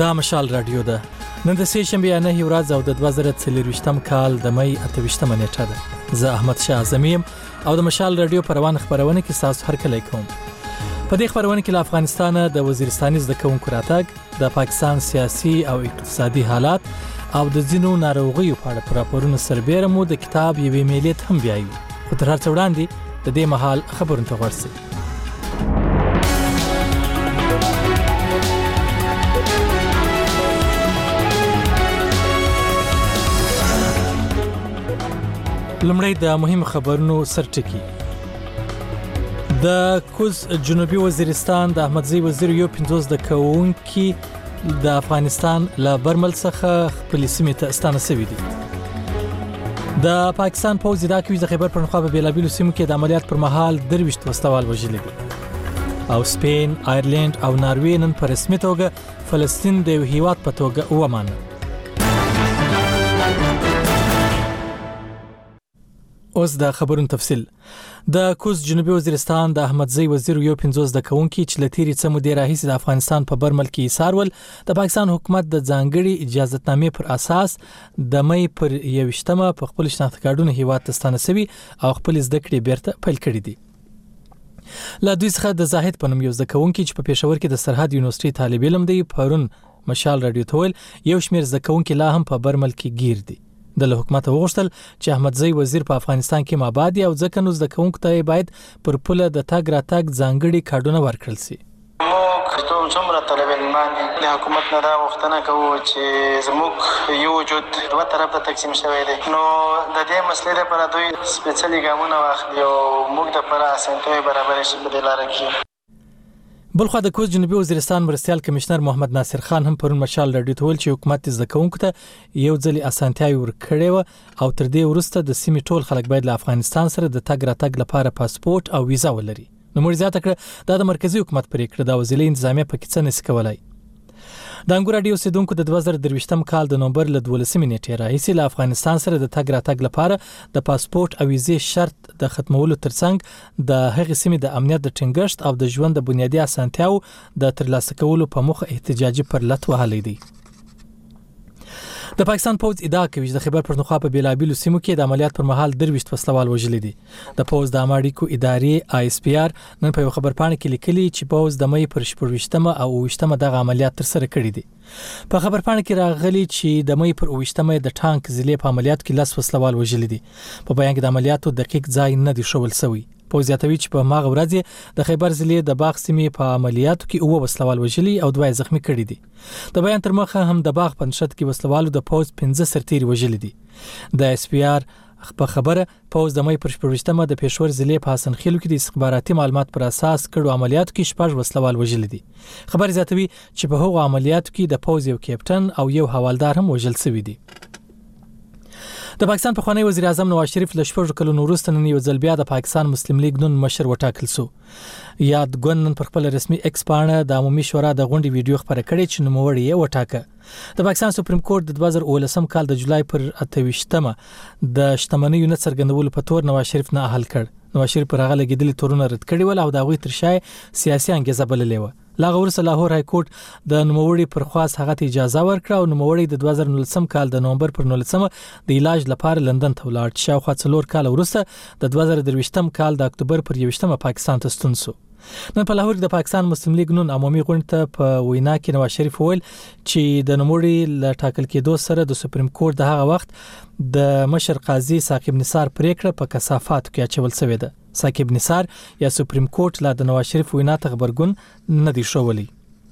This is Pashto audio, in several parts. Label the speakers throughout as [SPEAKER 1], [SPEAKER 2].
[SPEAKER 1] دا مشال رادیو ده. نن د سې شنبه نه ورځ او د 2023م کال د مې 28مه نیټه ده. زه احمد شاه اعظمیم او د مشال رادیو پروان خبرونه کې تاسو هر کله کوم. په دې خبرونه کې له افغانستان د وزیرستاني زده کوونکو راتګ، د پاکستان سیاسي او اقتصادي حالات او د ځینو ناروغیو په اړه راپورونه سربېره مو د کتاب یوې میلې هم بیایو. خو تر هر څه وړاندې د دې مهال خبرونه ته ورسئ. لمړی د مهم خبرونو سرټکی. د کوز جنوبي وزیرستان د احمدزي وزیر یو 50 د کوونکی د افغانستان له برمل څخه خپل سیمه ته ستانه شوی دی. د پاکستان پوځ دا کوي د خیبر پښتونخوا په بیلابیلو سیمو کې د عملیات پر مهال 23 وسلوال وژل دي. او سپین، آیرلند او ناروې نن په رسمي توګه فلسطین د هیواد په توګه ومانه. اوس د خبرونو تفصیل. د کوز جنوبي وزیرستان د احمدزي وزیر یو 50 د کوونکی چې لتیری څه مودې راهیسې د افغانستان په برمل کې ایثارول د پاکستان حکومت د ځانګړي اجازهتنامې پر اساس د مې پر 21مه په خپل شناخت کارډونه هیواد ته ستانه شوی او خپل زده کړې بیرته پیل کړې دي. لا دوی څخه د زاهد په نوم یو زده کوونکی چې په پېښور کې د سرحد یونیورسيټي طالب علم دی پرون مشال رادیو ته ویل یو شمېر زده کوونکي لا هم په برمل کې گیر دي. د حکومت وغوښتل چې احمدزي وزیر په افغانستان کې مابادي او ځکه نو زده کوونکو ته باید پر پوله د تاګ راتګ ځانګړي کارډونه ورکړل شي.
[SPEAKER 2] ټول څومره طالب علمان د حکومت نه دا غوښتنه کوو چې زموږ یو وجود دوه طرف ته تقسیم شوی دی، نو د دې مسلې لپاره دوی سپیشلي ګامونه واخلي او موږ د لپاره اسانتیاوې برابرې شي په دې لاره کې. بلخو د کوز جنوبي وزیرستان مرستیال کمشنر محمد ناصر خان هم پرون مشال رادیو ته ویل چې حکومت زده کوونکو ته یو ځلې اسانتیاوې ورکړې و او تر دې وروسته د سیمې ټول خلک باید له افغانستان سره د تګ راتګ لپاره پاسپورت او ویزا ولري. نو موږ زیاته کړه دا د مرکزی حکومت پرېکړه د وزیرۍ انتظامیه په کې څه نس کولای. د انګور رادیو سیدونکو د 2023م کال د نومبر له 12 نیټې راهیسې له افغانستان سره د تګ راتګ لپاره د پاسپورت او ویزې شرط د ختمولو ترڅنګ د هغې سیمې د امنیت د ټینګښت او د ژوند د بنیادي اسانتیاو د ترلاسه کولو په موخه احتجاجي پرلط وهلی دی. د پاکستان پوځ ادعا کوي چې د خیبر پښتونخوا په بیلابیلو سیمو کې د عملیات پر مهال 23 وسلوال وژل دي. د پوځ د امریکو ادارې ISPR نن په خبرپاڼه کې لیکلي چې پوځ د مې پر 24مه او 28مه دغه عملیات تر سره کړي دي. په خبرپاڼه کې راغلي چې د مې پر 28مه د ټانک ضلع په عملیات کې 10 وسلوال وژل دي. په بیان کې د عملیاتو دقیق ځای نه دی شول سوی. پوځ زیاتوي چې په ماغه ورځ د خیبر ضلع د باغ سیمې په عملیاتو کې 9 وسلوال وژلي او 2 زخمی کړي دي. د بیان تر مخه هم د باغ پنځت کې وسلوالو د پوځ 15 سرتیري وژلي دي. د ISPR په خبره پوځ د مې پر 24مه د پېښور ضلع په حسن خیلو کې د استخباراتي معلومات پر اساس کړو عملیاتو کې 6 وسلوال وژلي دي. خبر زیاتوي چې په هغو عملیاتو کې د پوځ یو کیپټن او یو حوالدار هم وژل شوی دي. د پاکستان پخوانی وزیر اعظم نواز شریف له 4 کلونو وروسته نن یو ځل بیا د پاکستان مسلم لیگ نون مشر وټاکل شو. یاد ګوند نن پر خپل رسمي ایکس پاڼه د عمومي شورا د غونډې ویډیو خبره کړې چې نوموړی یې وټاکه. د پاکستان سپریم کورټ د 2019 کال د جولای پر 28مه د شتمنیو نه څرګندولو په تور نواز شریف نه اهل کړ. نواز شریف پر هغه لګیدلي تورونه رد کړي ول او د هغوی تر شای سیاسي انګیزه بللې و. لاغه ورسره لاهور های کورټ د نوموړي پر خواست هغه ته اجازه ورکړه او نوموړي د 2019 کال د نومبر پر 19مه د علاج لپاره لندن ته ولاړ. شاوخوا 4 کال وروسته د 2023م کال د اکتوبر پر 21مه پاکستان ته ستون شو. نن په لاهور کې د پاکستان مسلم لیگ نون عمومي غونډه ته په وینا کې نواز شریف ویل چې د نوموړي ل ټاکل کېدو سره د سپریم کورټ د هغه وخت د مشر قاضي ثاقب نثار پریکړه په کثافاتو کې اچول شوې ده. ثاقب نثار یا سپریم کورټ لا د نواز شریف وینا ته خبرګون نه دی شولی.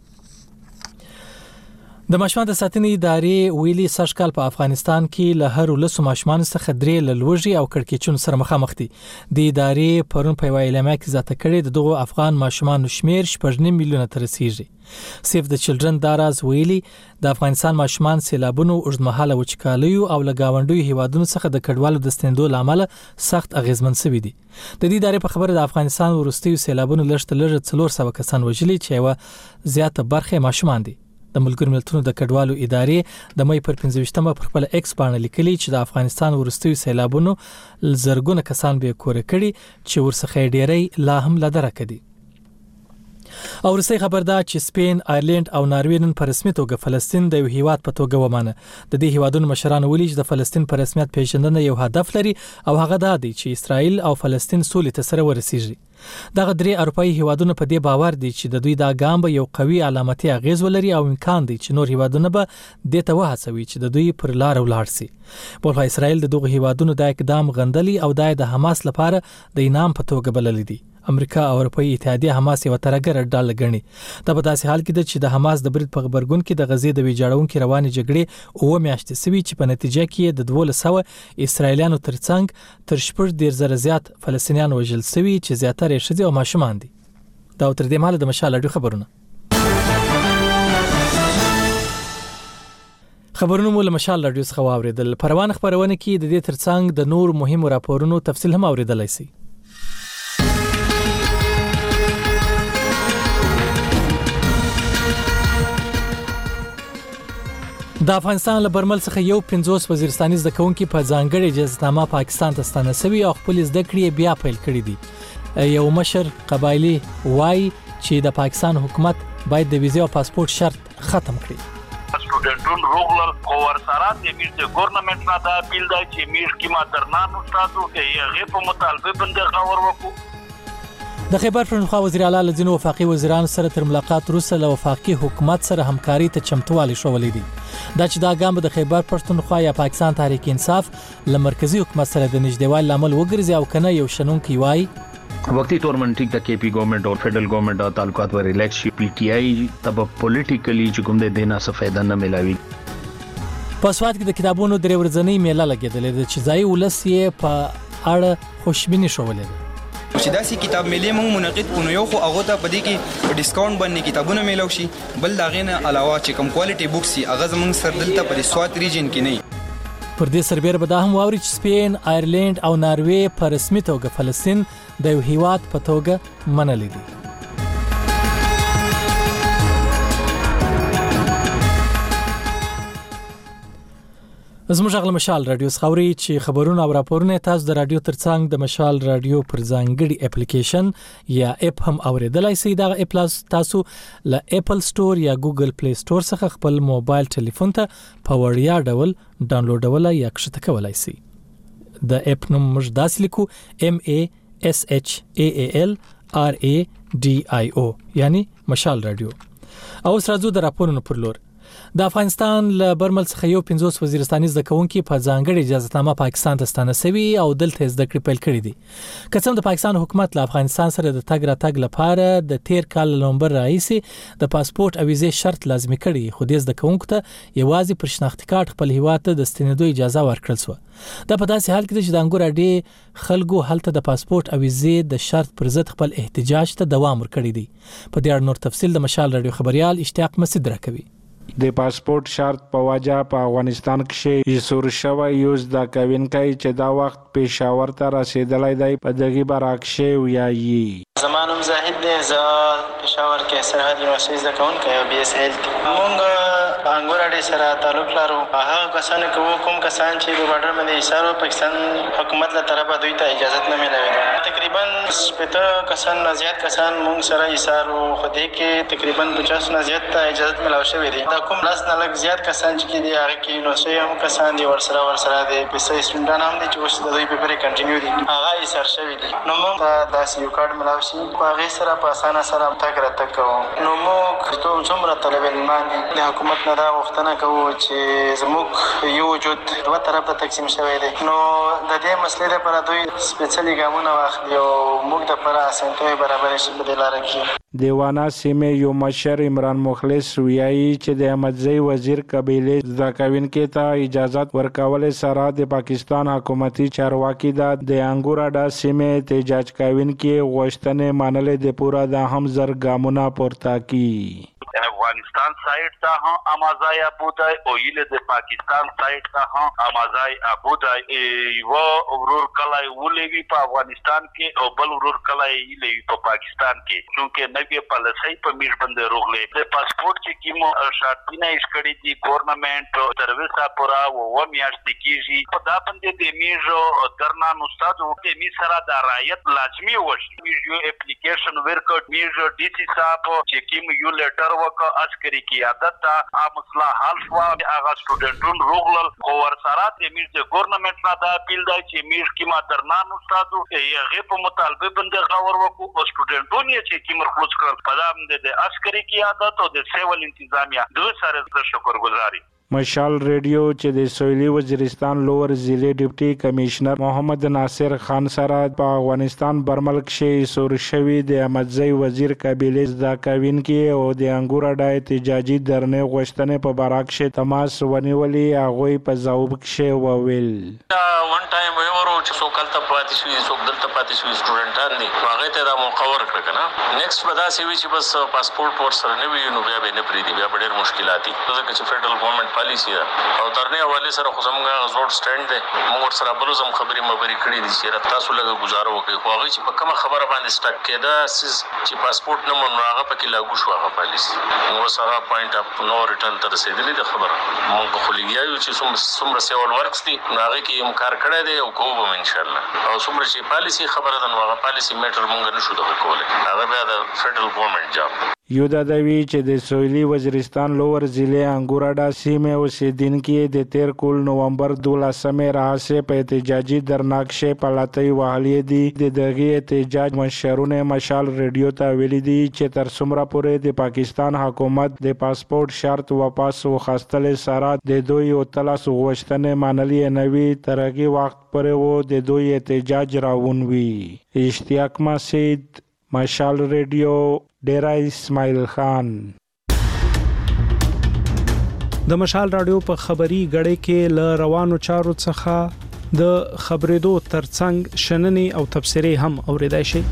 [SPEAKER 2] د ماشومان د ساتنې ادارې ویلي سږ کال په افغانستان کې له هر 10 ماشومان څخه 3 له لوږې او کړکېچونو سره مخامخ دي. د ادارې پرون په اعلامیه کې ذاته کړي د دغو افغان ماشومان شمیر 8.9 میلیونه ته رسیږي. سیف د چلډرن داراز ویلي د افغانستان ماشومان سیلابونو اوږدمهاله وچکالیو او لګاونډیو هیوادونو څخه د کډوالو د ستنېدو لامل سخت اغیزمن شوي دي. د دې ادارې په خبره د افغانستان وروستیو سیلابونو لږ 400 کسان وژلي چې یو زیاته برخه ماشومان دي. د ملګرو ملتونو د کډوالو ادارې د مې پر 15مه پر خپل ایکس باندې لیکلي چې د افغانستان وروستیو سیلابونو زرګونه کسان به کور کړي چې ورڅخه ډېری لا هم لدره کړي.
[SPEAKER 1] او وروستۍ خبر ده چې سپین، آیرلند او ناروې نن په رسمي توګه فلسطین د یو هیواد په توګه ومانه. د دې هیوادونو مشران ویلي چې د فلسطین په رسمیت پیژندنه یو هدف لري او هغه دا دی چې اسرائیل او فلسطین سولې ته سره ورسیږي. دغه درې اروپایي هیوادونه په دې باور دي چې د دوی دا ګام به یو قوي علامتي اغیز ولري او امکان دی چې نور هیوادونه به دې ته وهڅوي چې د دوی پر لار ولاړ شي. بلخو اسرائیل د دغه هیوادونو د اقدام غندلي او د حماس لپاره د انعام په توګه بللی دي. امریکا او اروپایي اتحادیه حماس یو ترګر ډله ګڼي. دا په داسې حال کې ده چې د حماس د برید په خبرګون کې د غزې د ویجاړونکو روانې جګړې 9 میاشتې سوي چې په نتیجه کې د 1200 اسرایلیانو ترڅنګ تر 14,000 زیات فلسطینیان وژل شوي چې زیاتره یې ښځې او ماشومان دي. دا تر دې مهاله د مشال راډیو خبرونه. خبرونه مو له مشال راډیو څخه واوریدل. په روان خبرونه کې د دې ترڅنګ د نور مهمو راپورونو تفصیل هم اوریدلای شئ. د افغانستان له برمل څخه یو 50 وزیرستاني زده کوونکي په ځانګړي اجازهنامه پاکستان ته ستانه شوي او خپل زده کړې بیا پیل کړې دي. یو مشر قبایلی وای چې د پاکستان حکومت باید د ویزه او پاسپورت شرط ختم کړي.
[SPEAKER 3] سټوډنټون روغل او ورسره د میرته ګورنمنت نه دا بیل دی چې میر کی ما درنانو تاسو کې هغه په مطالبه باندې خبر وکړو.
[SPEAKER 1] د خیبر پښتونخوا وزیر اعلی له ځینو وفاقي وزیرانو سره تر ملاقات وروسته له وفاقي حکومت سره همکاري ته چمتووالی شولې دي. دا چې دا ګام د خیبر پښتونخوا یا پاکستان تحریک انصاف له مرکزی حکومت سره د نږدېوالي لامل وګرځي او کنه یو شنونکی وای
[SPEAKER 4] وقتی طور منټیک د کے پی گورنمنٹ اور فیڈرل گورنمنٹ تعلقات ور ریلیکس پی ٹی آئی تب پولیټیکلی چې کوم د دینا څه فائدہ نه ملاوي.
[SPEAKER 1] په سواد کې د کتابونو درې ورځنۍ میله لګېدلې ده چې ځای ولس یې په اړه خوشبیني شولې ده.
[SPEAKER 5] چې داسې کتاب میلې مونږ منعقد کړو یو خو هغه ته پدې کې په ډیسکاونټ باندې کتابونه میلاو شي، بل دا غینه علاوه چې کم کوالټي بوکس سي هغه زمونږ سر دلته پر سوات ریجن کې نه.
[SPEAKER 1] پر دې سربېره به دا هم واوري چې سپین، آیرلند او ناروې په رسمي توګه فلسطین د یو هیواد په توګه منلي دي. زموږ غل مشال رادیو خبري چې خبرونه او راپورونه تاسو د رادیو ترڅنګ د مشال رادیو پر ځانګړي اپلیکیشن یا اپ هم اوریدلای شئ. دا اپ تاسو له اپل سٹور یا ګوګل پلی سٹور څخه خپل موبایل ټلیفون ته په وړیا ډول ډاونلوډولای یا کښته کولای شئ. د اپ نوم موږ داسې لیکو MASHAALRADIO یعنی مشال رادیو. او اوس راځو د راپورونو پر لور. د افغانستان له برمل څخه یو 50 وزیرستاني زده کوونکي په ځانګړي اجازهنامه پاکستان ته ستانه شوي او دلته زده کړې پیل کړې دي. که څومره د پاکستان حکومت له افغانستان سره د تګ راتګ لپاره د تیر کال نومبر راهیسې د پاسپورت او ویزې شرط لازمي کړي، خو د زده کوونکو ته یوازې پر شناختی کارت خپل هیواد ته د ستنېدو اجازه ورکړل شوه. دا په داسې حال کې چې د انګور اډې خلکو هلته د پاسپورت او ویزې د شرط پر ضد خپل احتجاج ته دوام ورکړی دی. په دې اړه نور تفصیل د مشال رادیو خبريال اشتیاق مسعود راکوي.
[SPEAKER 6] د پاسپورت شرط په وجه په افغانستان کې ایسور شوی یوز د کوونکی چې دا وخت پېښور ته رسیدلی دی په دغه برعکس ویایي.
[SPEAKER 2] زمانم زاهد دی، زه پېښور کې سرحد یونیورسټي زده کوونکی یم BS هیلث. موږ انګور اډې سره تعلق لرو. هغه کسانو کې کوم کسان چې د بارډر باندې ایسار و پاکستان حکومت له طرفه دوی ته اجازه نه ملوي. تقریبا 50 کسان نه زیات کسان موږ سره ایسار و، خو دې کې تقریبا 50 نه زیات ته اجازه ملو شوې دي. دا کوم لاس نه لږ زیات کسان چې دي هغه کې یونیورسټي هم کسان دي ورسره دي پیسې سټوډنټان هم دي چې اوس د دوی پیپر کنټینیو دي هغه ایسار شوی دي. نو موږ داسې یو کارت ملو شي په هغه سره په اسانه سره تګ راتګ کوو. نو موږ څومره طالب علمان دي د حکومت نه دا غوښتنه کوو چې زموږ یو وجود دوه طرف ته تقسیم شوی دی. نو د دې مسلې لپاره دوی سپیشلی ګامونه واخلي او موږ د لپاره اسانتیاوې برابرې شي په دې لاره کې.
[SPEAKER 6] دیوانه سیمې یو مشر عمران مخلص ویایي چې د احمدزی وزیر قبیلې زده کوونکو ته اجازه ورکول سره د پاکستان حکومتي چارواکي د انګور اډه سیمې احتجاج کوونکو غوښتنې منلې د پورا د هم زر ګامونه پورته کی.
[SPEAKER 3] افغانستان سایت ته هم امازای ابودای او یله د پاکستان سایت ته هم امازای ابودای و ورور کلای ولوی په افغانستان کې او بل ورور کلای یله په پاکستان کې چونکه نوې پالیسي په میش باندې روغلې د پاسپورت چې کیمو شرطونه یې کړی دي ګورنمنت سرویسا پورا و میاشتې کېږي په دا باندې د میژو درنان استاد د می سره د رعایت لازمي وشي میژو اپلیکیشن ورکړ میژو ډي سي صاحب چې کیم یو لیټر وک عسکري قیادت ته مسله حل شو هغه سټوډنټون روغل او ورسره د میژ د ګورنمنت نه دا اپیل دی چې میژ کیما درنان استاد یې په مطالبه باندې غور وکړو او سټوډنټون یې چې کیم خپل کړ په دا باندې د عسکري قیادت او د سیول انتظامیه دوه سره د شکرګزاري
[SPEAKER 6] مشال ریډیو چې د سویلي وزیرستان لوور ضلع ډیپټي کمشنر محمد ناصر خان سره په افغانستان برملک کې سور شوی د احمدزی وزیر قبیله زده کوونکي او د انګور اډای احتجاجي درنې غوښتنې په باره کې تماس ونیولې هغوی په ځواب کې وویل
[SPEAKER 7] ون ټایم ورو چې څوک کلته پاتې شوي څوک دلته پاتې شوي سټوډنټان دي هغه ته دا موقع ورکړه کنه نیکسټ به داسې وي چې بس پاسپورت ور سره نه وي نو بیا به نه پریدي بیا ډېر مشکلات دي ځکه چې فدرل ګورنمنت پالیسی او ترنه حواله سره خو زموږه زوړ سټاند دی موږ سره بل زم خبرې مبري کړې دي چې تاسو لږه گزارو وکړئ خو هغه چې په کومه خبره باندې سټاک کېده چې پاسپورت نه مونږ هغه پکې لاګو شو هغه پالیسی موږ سره پوینټ اپ نو ریټرن تر رسیدلې د خبره موږ خو لګیاو چې څومره سیول ورکس دي هغه کې هم کار کړی دی او کوو ان شاء الله او څومره چې پالیسی خبره ده نو هغه پالیسی میټر مونږ نشو دغه کولای هغه بیا د فدرل ګورنمنت جاب
[SPEAKER 6] یو دا دوی چې د سویلي وزیرستان لوور ضلع انګوراډا سیمه اوسیدونکي د تیر کول نومبر 12 راهسه په احتجاجي درناکشه پلاتای وهلې دي د دغه احتجاج مشرونه مشال ریډیو ته ویلي دي چې تر څومره پورې د پاکستان حکومت د پاسپورت شرط واپس وخاستل سره د دوی او تلاس غوښتنې منلې نوي ترغي وخت پرې وو د دوی احتجاج راونوي اشتیاق مسید مشال ریډیو ډیرا اسماعیل خان
[SPEAKER 8] د مشال رادیو په خبري غړې کې ل روانو چارو څخه د خبرېدو ترڅنګ شننې او تبصرې هم اوریدای شي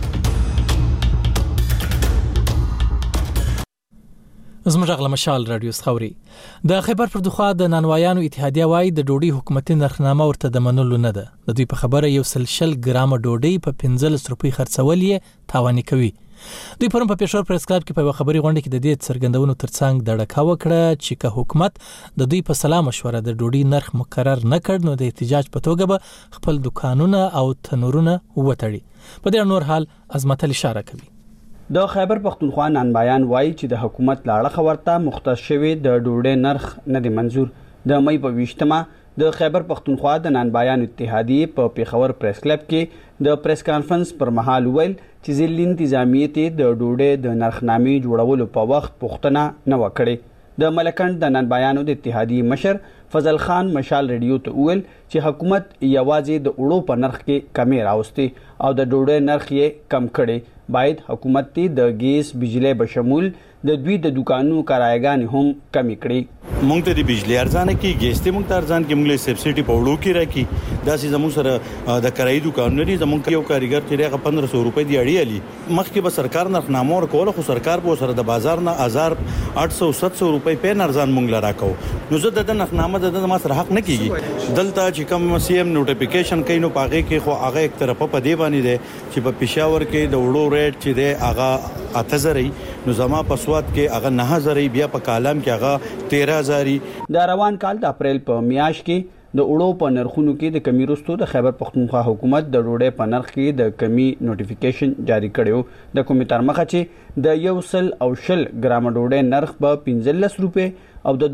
[SPEAKER 1] زموږ غل مشال رادیو خوري د خیبر پختونخوا د نانوایانو اتحادیه وايي د ډوډۍ حکومتي نرخنامه ورته د منلو نه ده د دوی په خبره یو سلشل ګرام ډوډۍ په 15 روپۍ خرڅول یې تاواني کوي دوی پرون په پېښور پریس کلب کې په خبري غونډه کې د دې څرګندونو ترڅنګ د ډکا وکړه چې که حکومت د دوی په سلا مشوره د ډوډۍ نرخ مقرر نه کړ نو د احتجاج په توګه به خپل دکانونه او تنورونه وټړي په دې نور حال عظمت اشاره کوي
[SPEAKER 9] د خیبر پختونخوا نانبایان وایي چې د حکومت لاړه خبرته مختص شوی د ډوډۍ نرخ نه دی منزور د مې په 20 د خیبر پختونخوا د نانبایان اتحادیه په پیښور پریس کلب کې د پریس کانفرنس پر مهال ویل چې ځل انتظامیه ته د ډوډۍ د نرخنامې جوړولو په وخت پوښتنه نه وکړي د ملکند د نانبایانو د اتحادیه مشر فضل خان مشال ریډیو ته ویل چې حکومت یوازې د اوړو په نرخ کې کمی راوستي او د ډوډۍ نرخ یې کم کړي باید حکومت ته د ګیس بجلی بشمول د دوی د دکانونو کرایګان هم کمی کړي
[SPEAKER 10] مونږ ته د بجلی ارزانه کې ګیس ته مونږ ته ارزان کې مونږ له سبسيډي په وړو کې راکې دا چې زموږ سره د کرایي دکانونه دي زموږ یو کاریګر چې هغه 1500 روپۍ دی اړي علي مخکې به سرکار نرخنامه ورکول خو سرکار به سره د بازار نه 1800 700 روپۍ په ارزان مونږ لرا کو نو زه د نرخنامه د ما سره حق نه کیږي دلته چې کوم سی ام نوټیفیکیشن کینو پاغه کې خو هغه یک طرفه په دی باندې ده چې په پېښور کې د وړو ریټ چې ده هغه 8000 نو زما په سواد کې هغه 9000 بیا په کالم کې هغه 13000
[SPEAKER 9] د روان کال د اپریل په میاشت کې د اوړو په نرخونو کې د کمی وروسته د خیبر پختونخوا حکومت د ډوډۍ په نرخ کې د کمی نوټیفیکیشن جاری کړو د کومې تر مخه چې د 100 ګرام ډوډۍ نرخ به 15 روپۍ او د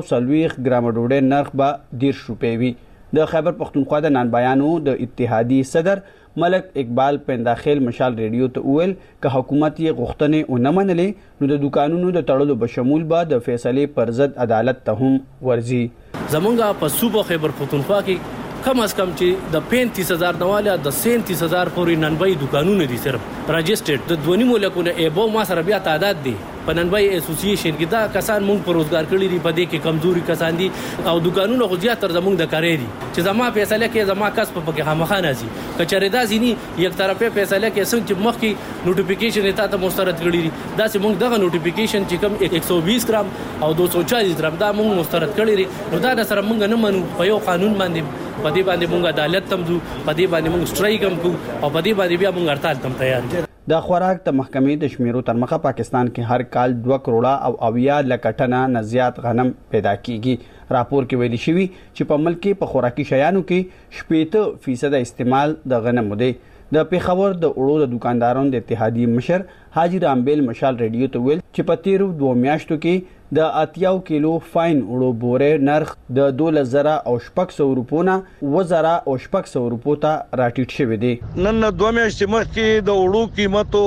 [SPEAKER 9] 240 ګرام ډوډۍ نرخ به 10 روپۍ وي د خیبر پختونخوا د نانبایانو د اتحادیه صدر ملک اقبال پنداخیل مشال ریډیو ته ویل که حکومت یې غوښتنې ونه منلې نو د دکانونو د تړلو بشمول به د فیصلې پر ضد عدالت ته هم ورځي
[SPEAKER 11] زمونږه په صوبه خیبر پختونخوا کې کم از کم چې د 35000 نواله د 37000 پورې ننبای دکانونه دي صرف رجسټرډ د 2 ملکونه ایبو ما سره بیا تعداد دي په ننبای اسوسییشن کې دا کسان مونږ پر روزګار کړی دي په دې کې کمزوري کسان دي او دکانونه خو زیات تر زمونږ د کاري دي چې زما فیصله کې زما کس په کې خامخانه سي کچره دا ځینی یک طرفه فیصله کې څنګه چې مخکې نوټیفیکیشن ته مسترد کړی دي دا چې مونږ دغه نوټیفیکیشن چې کم 120 ګرام او 240 ګرام دا مونږ مسترد کړی دي نو دا سره مونږ نه منو په یو قانون باندې په دې باندې مونږ عدالت تمځو په دې باندې مونږ سټرایک هم کوو او په دې باندې بیا مونږ هړتال تم تیار یو
[SPEAKER 9] د خوراک د محکمې د شمیرو تر مخه پاکستان کې هر کال 2 کروڑه او 80 لک ټنه نه زیات غنم پیدا کیږي راپور کې ویلي شوی چې په ملک کې په خوراکي شیانو کې 70% استعمال د غنمو دی د پیښور د اړو د دکاندارانو د اتحادیې مشر حاجی رامبیل مشال ریډیو ته ویل چې په تیرو 2 میاشتو کې د 80 کیلو فاین اړو بورې نرخ د 2000 او 600 روپو نه 2000 او 600 روپو ته راټیټ شوی دی
[SPEAKER 12] نن 2 میاشتې مخکې د اړو قیمتو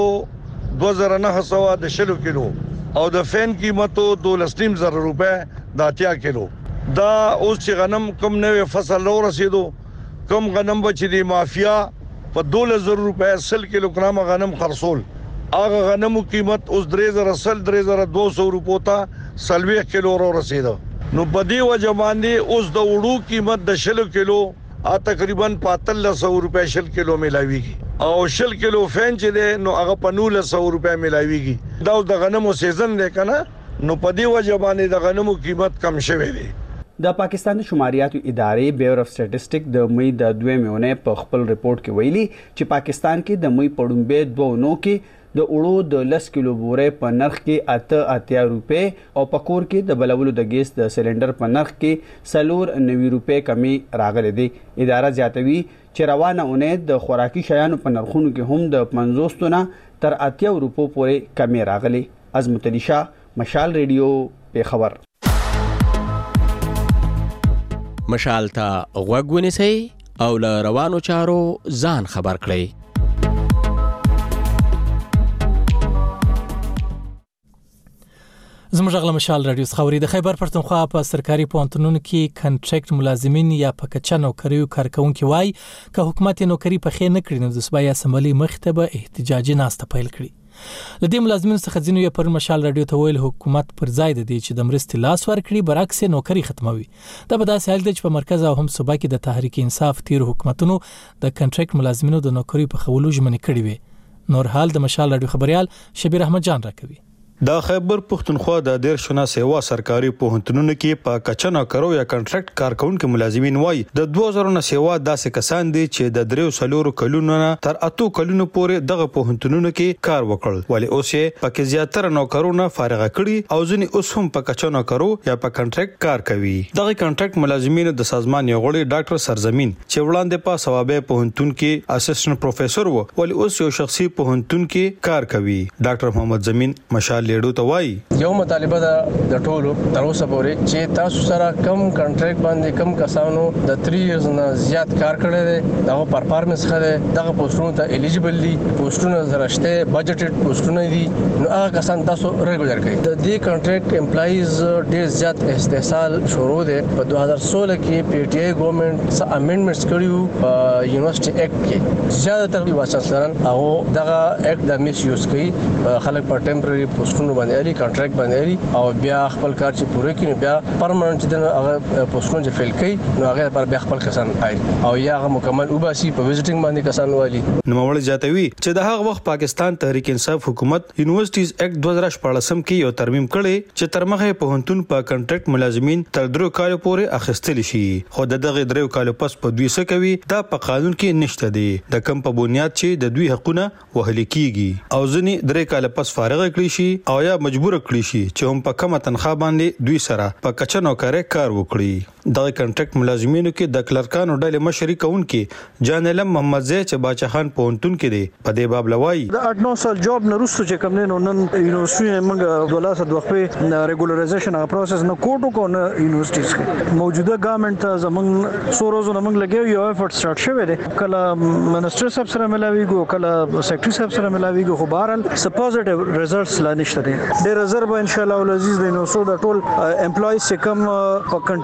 [SPEAKER 12] 2900 د 10 کیلو او د فین قیمتو 12000 روپے د 80 کیلو دا اوس چې غنم کم نوې فصل لور رسیدو کم غنم بچ دی مافیا په 2000 روپے 10 کیلوګرام غنم خرصول هغه غنمو قیمت اوس 3200 روپو ته 30 کیلو رسیدو نو په دې وجه باندې اوس د وړو قیمت د 10 کیلو تقریبا 1500 روپے 10 کیلو ملاويږي او 10 کیلو فین چې ده نو هغه په 900 روپے ملاويږي دا د غنمو سیزن دی کنه نو په دې وجه باندې د غنمو قیمت کم شوی دی
[SPEAKER 9] د پاکستان شماریاتو ادارې بیور اف سټټیسټک د مې د 2 میونه په خپل ریپورت کې ویلي چې پاکستان کې د مې پړومبه 2 نو کې د اړو د 10 کیلو بورې په نرخ کې 80 روپے او پکور کې د بلولو د ګیس د سلندر په نرخ کې 90 روپے کمی راغلي دي اداره زیاتوي چې روانه اونۍ د خوراکي شیانو په نرخونو کې هم د 50 نه تر 80 روپو پورې کمی راغلي عظمت علي شاه مشال ریډیو پیښور
[SPEAKER 13] مشال ته غوږ ونیسئ او له روانو چارو ځان خبر کړئ
[SPEAKER 1] زموږ غلا مشال رادیو خبري د خیبر پښتونخوا په سرکاري پوهنتونونو کې کنټریکټ ملازمین یا په کچا نوکریو کارکونکو وای که حکومت نوکری په خې نه کړي نو د صبایا سملي مختبه احتجاجي ناسته پیل کړي لدې ملازمینو څخه ځینو یې پر مشال رادیو ته ویل حکومت پر ځای د دې چې د مرستې لاس ورکړي برعکس نوکری ختموي دا به داسې حال دی چې په مرکز او هم صوبا کې د تحریک انصاف تیر حکومتونو د کنټریکټ ملازمینو د نوکری په خولو ژمنې کړې وي نور حال د مشال رادیو خبريال شبیر احمد جان راکوي
[SPEAKER 14] د خیبر پښتونخوا د ډیر شونه سیوا سرکاري پوهنتونونو کې په کچنه کرو یا کنټریکټ کارکونکو ملازمین وای د 2000 نه سیوا داسې کسان دي چې د 3 کلونو نه تر 8 کلونو پورې دغه پوهنتونونو کې کار وکړ ولی اوس یې پکې زیاتره نوکرونه فارغ کړي او ځنی اوس هم په کچنه کرو یا په کنټریکټ کار کوي دغه کنټریکټ ملازمین د سازمان یو غړي ډاکټر سرزمین چې وړاندې په ثوابه پوهنتون کې اسسټنټ پروفیسور و ولی اوس یو شخصي پوهنتون کې کار کوي ډاکټر محمد زمین مشال لیډو ته وایي
[SPEAKER 15] یو مطالبه د ټولو تر اوسه پورې چې تاسو سره کم کنټریکټ باندې کم کسانو د 3 ایرز نه زیات کار کړی دی دغه پرفارمنس خره دغه پوسټونو ته الیجیبل دي پوسټونه زرشته بجټډ پوسټونه دي نو هغه کسان تاسو ریګولر کړئ د دې کنټریکټ امپلایز ډیر زیات استحصال شروع دی په 2016 کې پی ټی آی ګورنمنت څه امندمنټس کړیو په یونیورسيټي اکټ کې زیاتره واسطران هغه دغه اکټ د میس یوز کوي خلک په ټمپرری پوسټونو باندې اړي کنټریکټ باندې او بیا خپل کار چې پوره کړي بیا پرمننت د هغه پوسټونو چې فیل کړي نو هغه پر بیا خپل کسان آی او یا هغه مکمل وباسي په وزټینګ باندې کسان والی
[SPEAKER 14] نو مول جاتوي چې د هغه وخت پاکستان تحریک انصاف حکومت یونیورسيټیز اکټ 2014 کې یو ترمیم کړي چې ترمخه پوهنتون په کنټریکټ ملازمین تر 3 کال پورې اخیستل شي خو دغه 3 کال پس په دوی څه کوي دا په قانون کې نشته دی د کم په بنیاد چې د دوی حقونه وهل کیږي او ځنی 3 کال پس فارغ کړي شي او یا مجبور کړی شي چې هم په کمه تنخواه باندې دوی سره په کچنو کاري کار وکړي د کنټریکټ ملازمینو کې د کلرکانو ډلې مشري کوونکې جان علم محمد زی چې باچخان پونتون کې دی په دې باب لوي
[SPEAKER 16] د 8 سال جاب نه رسو چې کوم نه نن یونیورسيټي موږ دولاسه د وخت ریګولرایزیشن پروسس نه کوټو کو نه یونیورسيټیز کې موجوده ګورنمنت زمونږ سوروزو موږ لګیو یو افورت سٹارټ شوی دی کله منسٹر صاحب سره ملاویږو کله سیکریټری صاحب سره ملاویږو خو بهرال سپوزټیو ریزلټس لا نشته دي ډیر رزرو ان شاء الله العزیز د نو سو د ټول امپلایز چې کوم په کنټریکچوال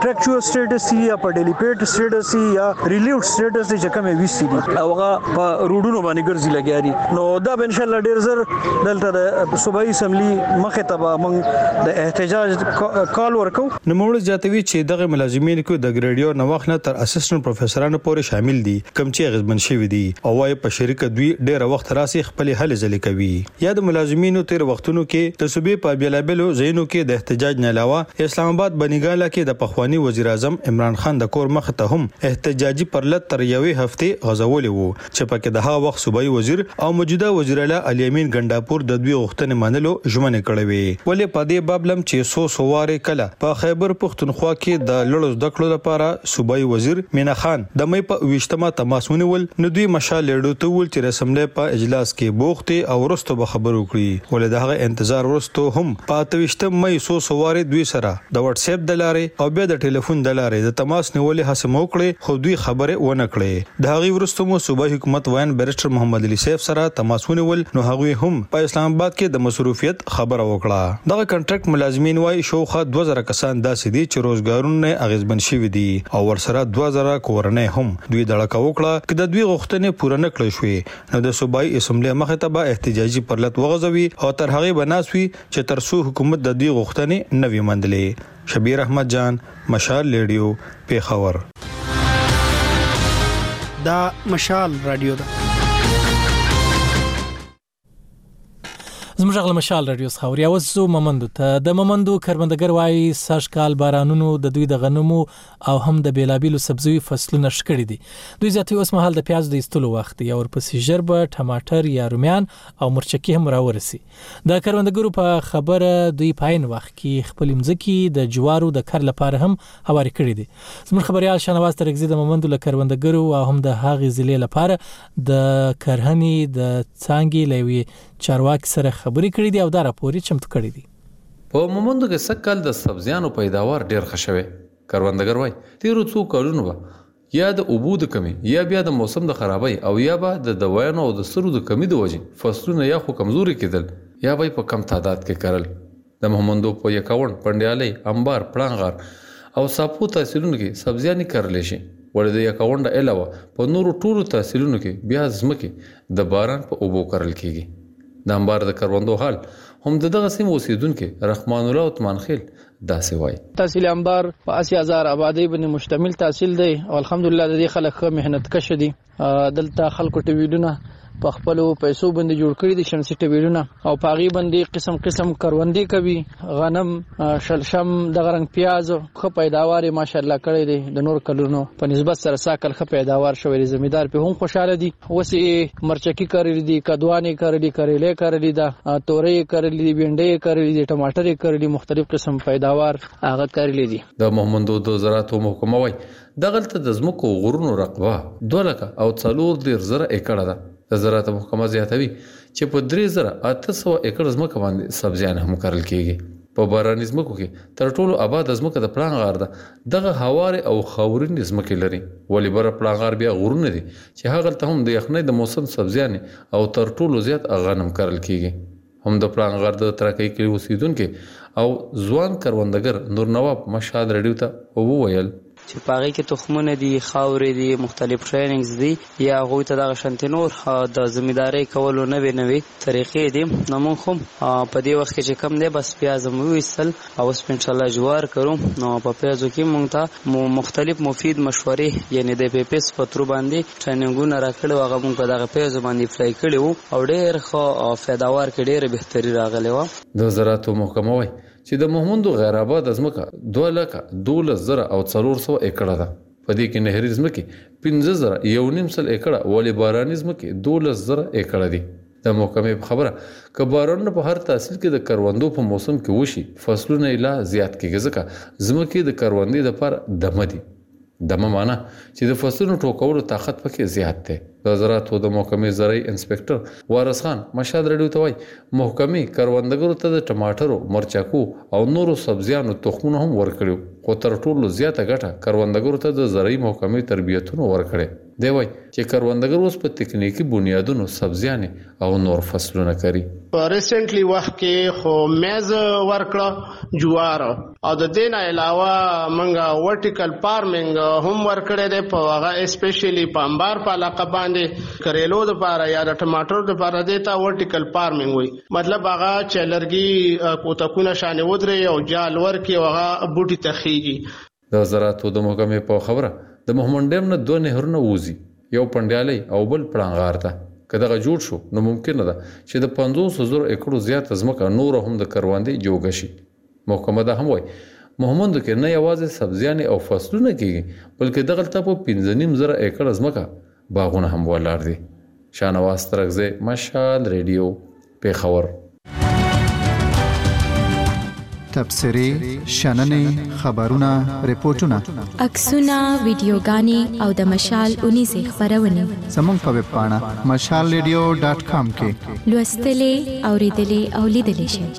[SPEAKER 16] سټیټس یا په ډیلیپیټ سټیټس یا ریلیوډ سټیټس چې کومه ویسي دي هغه په روډونو باندې ګرځي لګیاري نو دا به ان شاء الله ډیر زر دلته د صوبایي اسمبلی مخه ته موږ د احتجاج کال ورکو.
[SPEAKER 14] نوموړ زیاتوي چې دغه ملازمین کو د ګریډیو نوښنه تر اسسټنټ پروفیسورانو پورې شامل دي کوم چې غزبن شوی دي او وايي په شرکت دوی ډیر وخت راسي خپل حل ځلې کوي. یا د ملازمینو تیر وختونو کې د صوبې په بیلابلو ځایونو کې د احتجاج نه علاوه اسلام آباد بنګاله کې د پخوانی وزیر اعظم عمران خان د کور مخ ته هم احتجاجي پرلط تر یوې هفته غزولې وو چې پکې د هغه وخت صوبایي وزیر او موجوده وزیر اعلی علي امین ګنداپور د دوی غوښتنې منلو ژمنه کړې وي. ولې په دې بابلم چې سواره کله په خیبر پختونخوا کې د لړز د کړو لپاره صوبایي وزیر مینا خان د مې په وشتمه تماس ونیول نو دوی مشال لیډو ته ول چې رسمله په اجلاس کې بوختي او ورستو به خبرو کړی. ولې دغه انتظار ورستو هم په 28 مې سواره دوی سره د واتس اپ د لارې او بیا د ټلیفون د لارې د تماس نیولې هڅه موکړي خو دوی خبره ونه کړې. د هغې ورستو مو صوبایي حکومت وین بیرسټر محمد علي سیف سره تماس ونیول نو هغه هم په اسلام آباد کې د مصروفیت خبره وکړه. دغه کنټریکټ ملازمین وايي شوخه 2000 کسان داسې دي چې روزګارونه اغیزمن شوي دي او ورسره 2000 کورنۍ هم دوی دړه وکړه چې د دوی غوښتنې پوره نه کړې شوې نو د صوبایي اسمبلی مخه ته به احتجاجي پرلط وغځوي او تر هغه بناسوي چې ترڅو حکومت د دوی غوښتنې نه وي مندلې. شبیر احمد جان مشال ریډیو پیښور.
[SPEAKER 8] دا مشال رادیو ده.
[SPEAKER 1] زموږ غل مشال رادیو خاوري اوس زو ممندو ته د ممندو کروندګر وایي سږ کال بارانونو د دوی د غنمو او هم د بیلابیلو سبزیو فصلونه شکړي دي. دوی ذاتي اوس مهال د پیاز د ایستلو وخت یا ورپسې ژربه ټماټر یا رومیان او مرچکي هم راورسي. د کروندګرو په خبره دوی پاین وخت کې خپل مځکي د جوارو د کار لپاره هم هواري کړي دي. زموږ خبريال شنواز ترګزي د ممندو له کروندګرو او هم د هاغي ضلع لپاره د کرهنې د څانګې لوي چارواکي سره خبرې کړې دي او دا راپورې چمتو کړې دي.
[SPEAKER 17] په مومندو کې سکل د سبزیانو پیداوار ډیر خښوي. کروندګر وای تیرو څو کلونو به یا د اوبو د کمی یا بیا د موسم د خرابۍ او یا به د دوایانو او د سرو د کمی د وجې فصلونه یا خو کمزوري کېدل یا به په کم تعداد کې کرل. د مومندو په یکاون پندیالي انبار پړانغار او ساپو تحصیلونو کې سبزیانې کرلې شي. ولې د یکاون د علاوه په نورو ټولو تحصیلونو کې بیا ځمکې د باران په اوبو کرل کېږي. د انبار د کروندو حال هم دغه سیمه اوسیدونکو رحمان الله عثمان خیل داسې وایي.
[SPEAKER 18] تحصیل انبار په 80000 آبادی باندې مشتمل تحصیل دی او الحمدلله د دې خلک مهنت کش دي. دلته خلکو ټویډونه په خپل پیسو باندې جوړ کړی دي شمسي ټویډونه او پاغي باندې قسم قسم کروندې کوي. غنم شلشم د غرنګ پیاز خو پیداوار ماشاءالله کړی دی. د نور کلونو په نسبت سره ساکل خو پیداوار شوی دی. زمیدار په هم خوشاله دي. وسی مرچکی کړی دي کدوانې کړی دي کریلې کړی دي تورې کړی دي بینډې کړی دي ټماټرې کړی دي مختلف قسم پیداوار هغه کړی دي.
[SPEAKER 17] د محمدو د زراعت محکمه وایي دغلت د زمکو غرونو رقبه 2 او 4 زره ایکړه ده. د زراعت محکمه زیاتوي چې په 3800 ایکړ ځمکه باندې سبزیان هم کرل کیږي. په باراني ځمکو کې تر ټولو آباد ځمکه د پړانغار ده. دغه هوار او خاورین ځمکې لري. ولی بر پړانغار بیا غرونه دي چې هغه ته هم د یخنۍ د موسم سبزیان او تر ټولو زیات غنم کرل کیږي. هم د پړانغار د ترکیې کې اوسیدونکو او ځوان کروندګر نور نواب مشهد رډیو ته وویل
[SPEAKER 19] چې پاغي کې تخمونه دي خاورې دي مختلف ټریننګز دي یا غوي ته د شنتنور د ځمیداري کولو نوې طریقې دي. نو موږ هم په دې وخت کې چې کم دی بس پیاز مو ویسل او اس ان شاء الله جوار کوم. نو په پیازو کې موږ ته مختلف مفید مشورې یعنی د پیپس پترو باندې ټریننګونه راکړو. هغه موږ په دغه پیازو باندې فلای کړو او ډېر ښه پیداوار کې ډېر بهتري راغلی و. د
[SPEAKER 17] زراعت محکمه وایي چې د محمدو غیر آباد ځمکه 2,12,000 او 400 ایکړه ده. په دې کې نهري ځمکې 15,000 ایکړه ولې باراني ځمکې 12,000 ایکړه دي. د محکمې په خبره که بارانونه په هر تحصیل کې د کروندو په موسم کې وشي فصلونه لا زیات کېږي ځکه ځمکې د کروندې لپاره دمه دي. دمه معنا چې د فصلونو ټوکولو طاقت پکې زیات دی. د زراعت د محکمې زرعي انسپکټر وارث خان مشهد رډیو ته وایي محکمې کروندګرو ته د ټماټرو مرچکو او نورو سبزیانو تخمونه هم ورکړي خو تر ټولو زیاته ګټه کروندګرو ته د زرعي محکمې تربیتونه ورکړي. دی وای چې کروندګر اوس په تکنیکی بنیادونو سبزیانې او نور فصلونه کوي.
[SPEAKER 20] ریسنټلی وخت کې خو میز ورکړه جوار او د دې نه علاوه منګه ورټیکل فارمینګ هم ورکړی دی په هغه اسپیشلی په انبار په علاقه باندې کریلو د لپاره یا د ټماټر د لپاره دیتا ورټیکل فارمینګ وي. مطلب هغه چې لرګي کوتکونه شانې ودرې او جال ورکي او هغه بوټي تخیږي.
[SPEAKER 17] د زراعتو د محکمې په خبره د محمد ډیم نه 2 نهرونه وځي، یو پنډیالي او بل پړانغار ته. که دغه جوړ شو نو ممکنه ده چې د 500,000 ایکړو زیات ځمکه نور هم د کروندې جوګه شي. محکمه دا هم وایي محمد کې نه یوازې سبزیانې او فصلونه کېږي بلکې دغلته په 15,000 ایکړه ځمکه باغونه هم ولاړ دي. شاهنواز ترکزی، مشال ریډیو، پیښور.
[SPEAKER 21] تبصرې، شننې، خبرونه، ریپورتونه،
[SPEAKER 22] عکسونه، ویډیوګانې او د مشال 19 خبرونه
[SPEAKER 21] زموږ په ویب پاڼه mashalradio.com کې
[SPEAKER 22] لوستلې، اوریدلې او لیدلې شئ.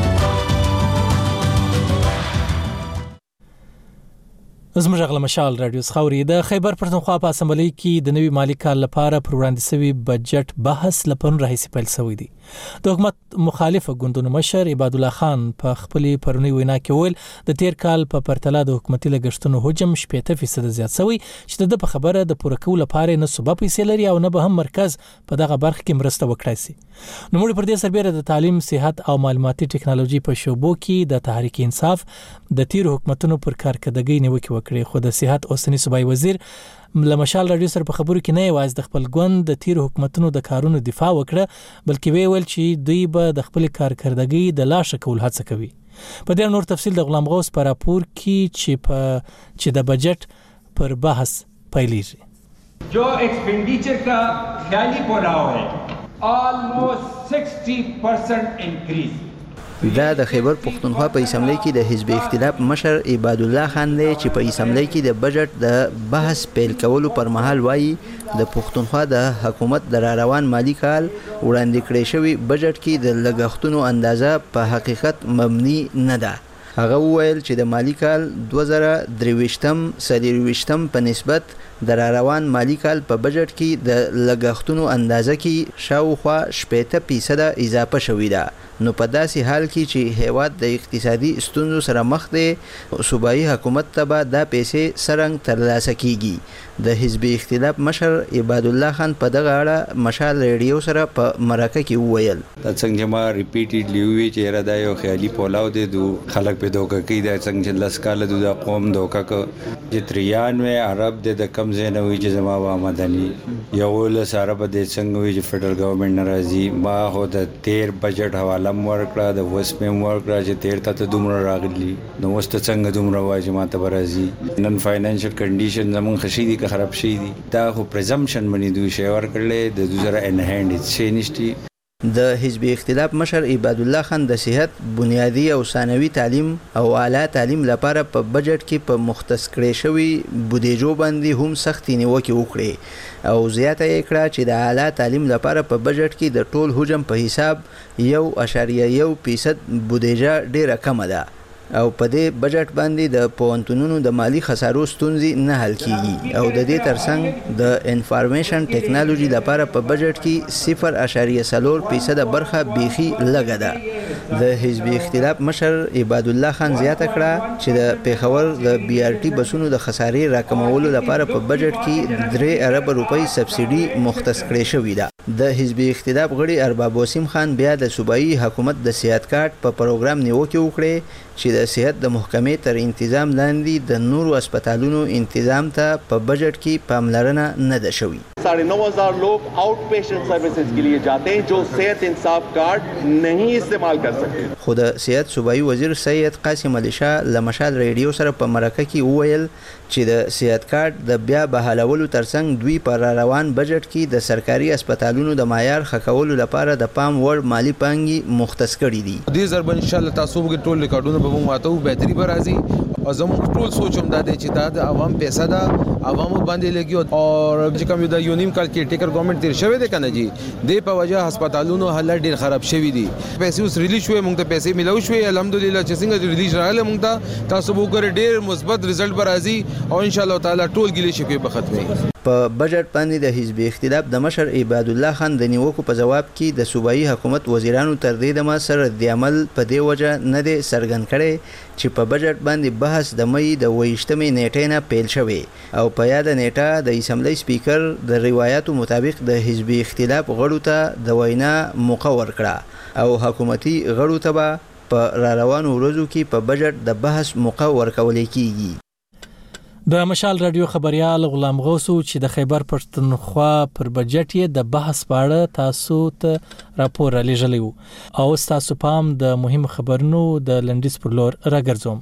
[SPEAKER 1] زموږ غل مشال رادیو خاوري د خیبر پښتونخوا په اسمبلی کې د نوي مالی کال لپاره پر وړاندې شوی بجټ بحث لپاره راهیسي پیل شوی دی. د حکومت مخالف ګوندونو مشر عباد الله خان په خپل پرونی وینا کې ویل د تیر کال په پرتله د حکومتي لګښتونو حجم 70% زیات شوی چې د خبره د پوره کولو لپاره نه صوبه پیسې لري او نه به هم مرکز په دغه برخه کې مرسته وکړي سي. نو موږ پر دې سربېره د تعلیم، صحت او معلوماتي ټکنالوژي په شوبو کې د تحریک انصاف د تیر حکومتونو پر کارکړدګۍ نیوکه وکړي. خو د صحت اوسنی صوبایي وزیر لمشال رادیو سره په خبرو کې نه یوازې د خپل ګوند د تیر حکومتونو د کارونو دفاع وکړه بلکې ویل چې دوی به د خپل کارکړدګۍ د لاشه کول هڅه کوي. په دې نور تفصیل د غلام غوث پر راپور کې چې د بجټ پر بحث پیلېږي.
[SPEAKER 23] जो एक्सपेंडिचर का ख्याली पड़ाव है ऑलमोस्ट 60% इंक्रीज.
[SPEAKER 24] دا د خیبر پښتونخوا په اسمبلی کې د حزب اختلاف مشر عباد الله خان دی چې په اسمبلی کې د بجټ د بحث پیل کولو پر مهال وایي د پښتونخوا د حکومت د روان مالی کال وړاندې کړی شوی بجټ کې د لګښتونو اندازه په حقیقت مبني نه ده. هغه وویل چې د مالی کال 2023-24 په نسبت د روان مالی کال په بجټ کې د لګښتونو اندازه کې شاوخوا 60% اضافه شوې ده. نو په داسې حال کې چې هیواد د اقتصادي ستونزو سره مخ دی صوبایي حکومت ته به دا پیسې څرنګه ترلاسه کیږي. د حزب اختلاف مشر عباد الله خان په دغه اړه مشال ریډیو سره په مرکه کې وویل
[SPEAKER 25] دا څنګه ما ریپیټډلی وی چې را دا یو خیالي پولاو دی دو خلک په دوکه کې دا څنګه لس کال د قوم دوکه ک چې 93 عرب د کم زینه وی چې زما و آمدنی یو له سره په دې څنګه وی چې فدرل گورنمنت ناراضي ما هو د 13 بجټ حواله ورکړه د وسمه ورکړه چې 13 ته دومره راغلی نو وست څنګه دومره واجب ماته برازي نن فاینانشل کنډیشن زمون خشي دي که خراب شي دي دا خو پرزمپشن باندې دوی شی ورکړل د دوی سره ان هاند شي نشتی.
[SPEAKER 24] د حزب اختلاف مشر عباد الله خان د صحت، بنیادی او ثانوي تعلیم او اعلی تعلیم لپاره په بجټ کې په مختص کړی شوی بودیجو باندې هم سختي نیوکه وکړي او زیاته یې کړه چې د اعلی تعلیم لپاره په بجټ کې د ټول حجم په حساب 1.1% بودیجه ډیره کم ده او په دې بجټ باندې د پوهنتونونو د مالی خسارو ستونزې نه حل کیږي او د دې ترڅنګ د انفارمیشن ټیکنالوژي لپاره په بجټ کې 0.4% برخه بیخي لږه ده. د حزب اختلاف مشر عباد الله خان زیاته کړه چې د پیښور د بي ار ټي بسونو د خسارې راکمولو لپاره په بجټ کې 3 ارب روپۍ سبسیډي مختص کړې شوې ده. د حزب اختلاف غړي ارباب وسیم خان بیا د صوبایي حکومت د صحت کارت په پروګرام نیوکه وکړه چې د صحت د محکمې تر انتظام لاندې د نورو اسپیټالونو انتظام ته په بجټ کې پاملرنه نه ده شوې.
[SPEAKER 26] 9,500 लोग आउट पेशेंट सर्विसेज के लिए जाते हैं जो सेहत इंसाफ कार्ड नहीं इस्तेमाल कर सकते.
[SPEAKER 24] خود صحت صوبایي وزیر سید قاسم علي شاه لمشال ریډیو سره په مرکه کې وویل چې د صحت کارت د بیا بحالولو ترڅنګ دوی پر روان بجټ کې د سرکاري اسپیټالونو د معیار ښه کولو لپاره د پام وړ مالی پانګي مختص کړي دي.
[SPEAKER 27] دې ضرب ان شاء الله تاسو به ټول ریکارډونه به مو ماتو بهتري به راځي او زموږ ټول سوچم دا دی چې دا د عوام پیسې ده عوام باندې لګي او چې کوم د یونیم کال کې ټیکر ګورنمنت تیر شوی دی کنه جی د په وجه هسپتالونو حالت ډیر خراب شوی دي پیسې اوس ریلیز شوی موږ ته پیسې ملو شوی الحمدلله چې څنګه ریلیز راغله موږ ته تاسو وګورئ ډیر مثبت رزلټ به راځي او ان شاء الله تعالی ټول ګیلې شي په ختمي.
[SPEAKER 24] په بجټ باندې د حزب اختلاف د مشر عباد الله خان د نیوکو په جواب کې د صوبایي حکومت وزیرانو تر دې دمه سره د عمل په دې وجه نه دی څرګند کړی چې په بجټ باندې بحث د مئی د 28مې نیټې نه پیل شوی او په یاد نیټه د اسمبلی سپیکر د روایتو مطابق د حزب اختلاف غړو ته د وینا موقع ورکړه او حکومتي غړو ته به په را روانو ورځو کې په بجټ د بحث موقع ورکول کیږي.
[SPEAKER 1] د مشال رادیو خبريال غلام غوثو چې د خیبر پښتونخوا پر بجټ یې د بحث په اړه تاسو ته راپور را لېږلی وو او تاسو پام د مهم خبرونو د لنډیز پر لور راګرځوم.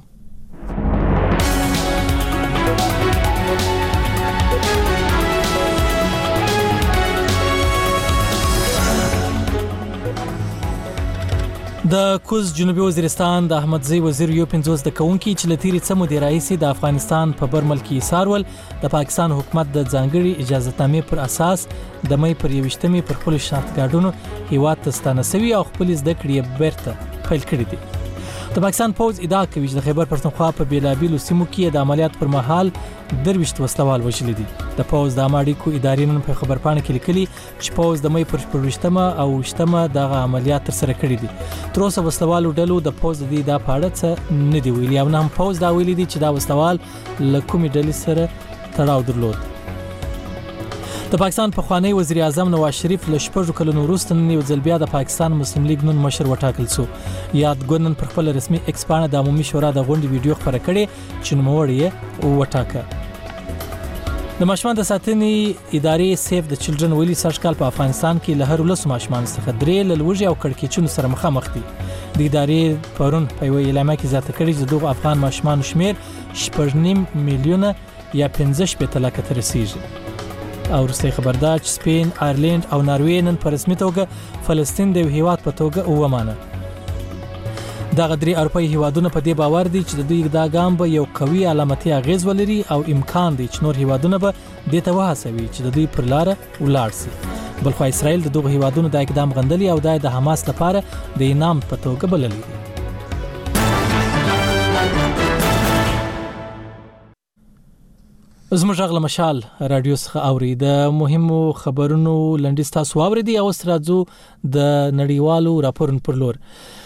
[SPEAKER 1] د کوز جنوبي وزیرستان د احمدزی وزیر یو 50 د کونکي چې لتیری څمو دی رئیس د افغانستان په برمل کې سارول د پاکستان حکومت د ځانګړي اجازهنامې پر اساس د مې پر 28مې پر خپل شناختګاډونو هیواد ته ستانسوي او خپل زده کړې بیرته پیل کړې دي. د پاکستان پوز ادعا کوي چې د خیبر پښتونخوا په بیلابیلو سیمو کې د عملیات پر مهال 23 وسلوال وژل دي. د پوز د امریکو ادارې نن په خبرپاڼه کې لیکلي چې پوز د مې پر 28مه او 28مه د عملیات تر سره کړې دي. تر اوسه وسلوالو ډلو د پوز د دې د پاړه څه نه دی ویلي او نه هم پوز دا ویلي دي چې دا وسلوال له کومې ډلې سره تړاو درلود. د پاکستان په خوانی وزیر اعظم نواز شریف له شپږ کلونو وروسته نن یو ځل بیا د پاکستان مسلم لیگ نن مشر وټاکل شو. یادګورن پر خپل رسمي ایکس باندې د عمومي شورا د غونډې ویډیو خبره کړې چې نوموړی وټاکه. د ماشومان د ساتنې ادارې سیف د چلډرن ویلي سرکال په افغانستان کې له هر ولس ماشومان څخه درې لوږې او کړکېچونو سره مخامخ دي. د ادارې پرون په یو اعلامیه کې ذکر کړی چې دغه افغان ماشومان شمیر 8.5 میلیونه یا 15 لک ته رسیږي. او رسې خبردار چې سپین، آیرلند او ناروې نن په رسمي توګه فلسطین د هیواد په توګه ومانه. دا غدري اروپאי هیوادونه په دې باور دي چې د دوی دا ګام به یو قوي علامتي اغیز ولري او امکان دی چې نور هیوادونه به د توهاسوي چې د دوی پر لار ولاړ شي. بلخو اسرائیل د دوه هیوادونو د اقدام غندلي او د حماس لپاره د انعام په توګه بللي. زموږ غل مشال رادیو څخه اوري د مهمو خبرونو لنډیز تاسو اوریدي او سترازو د نړیوالو راپورن پر لور.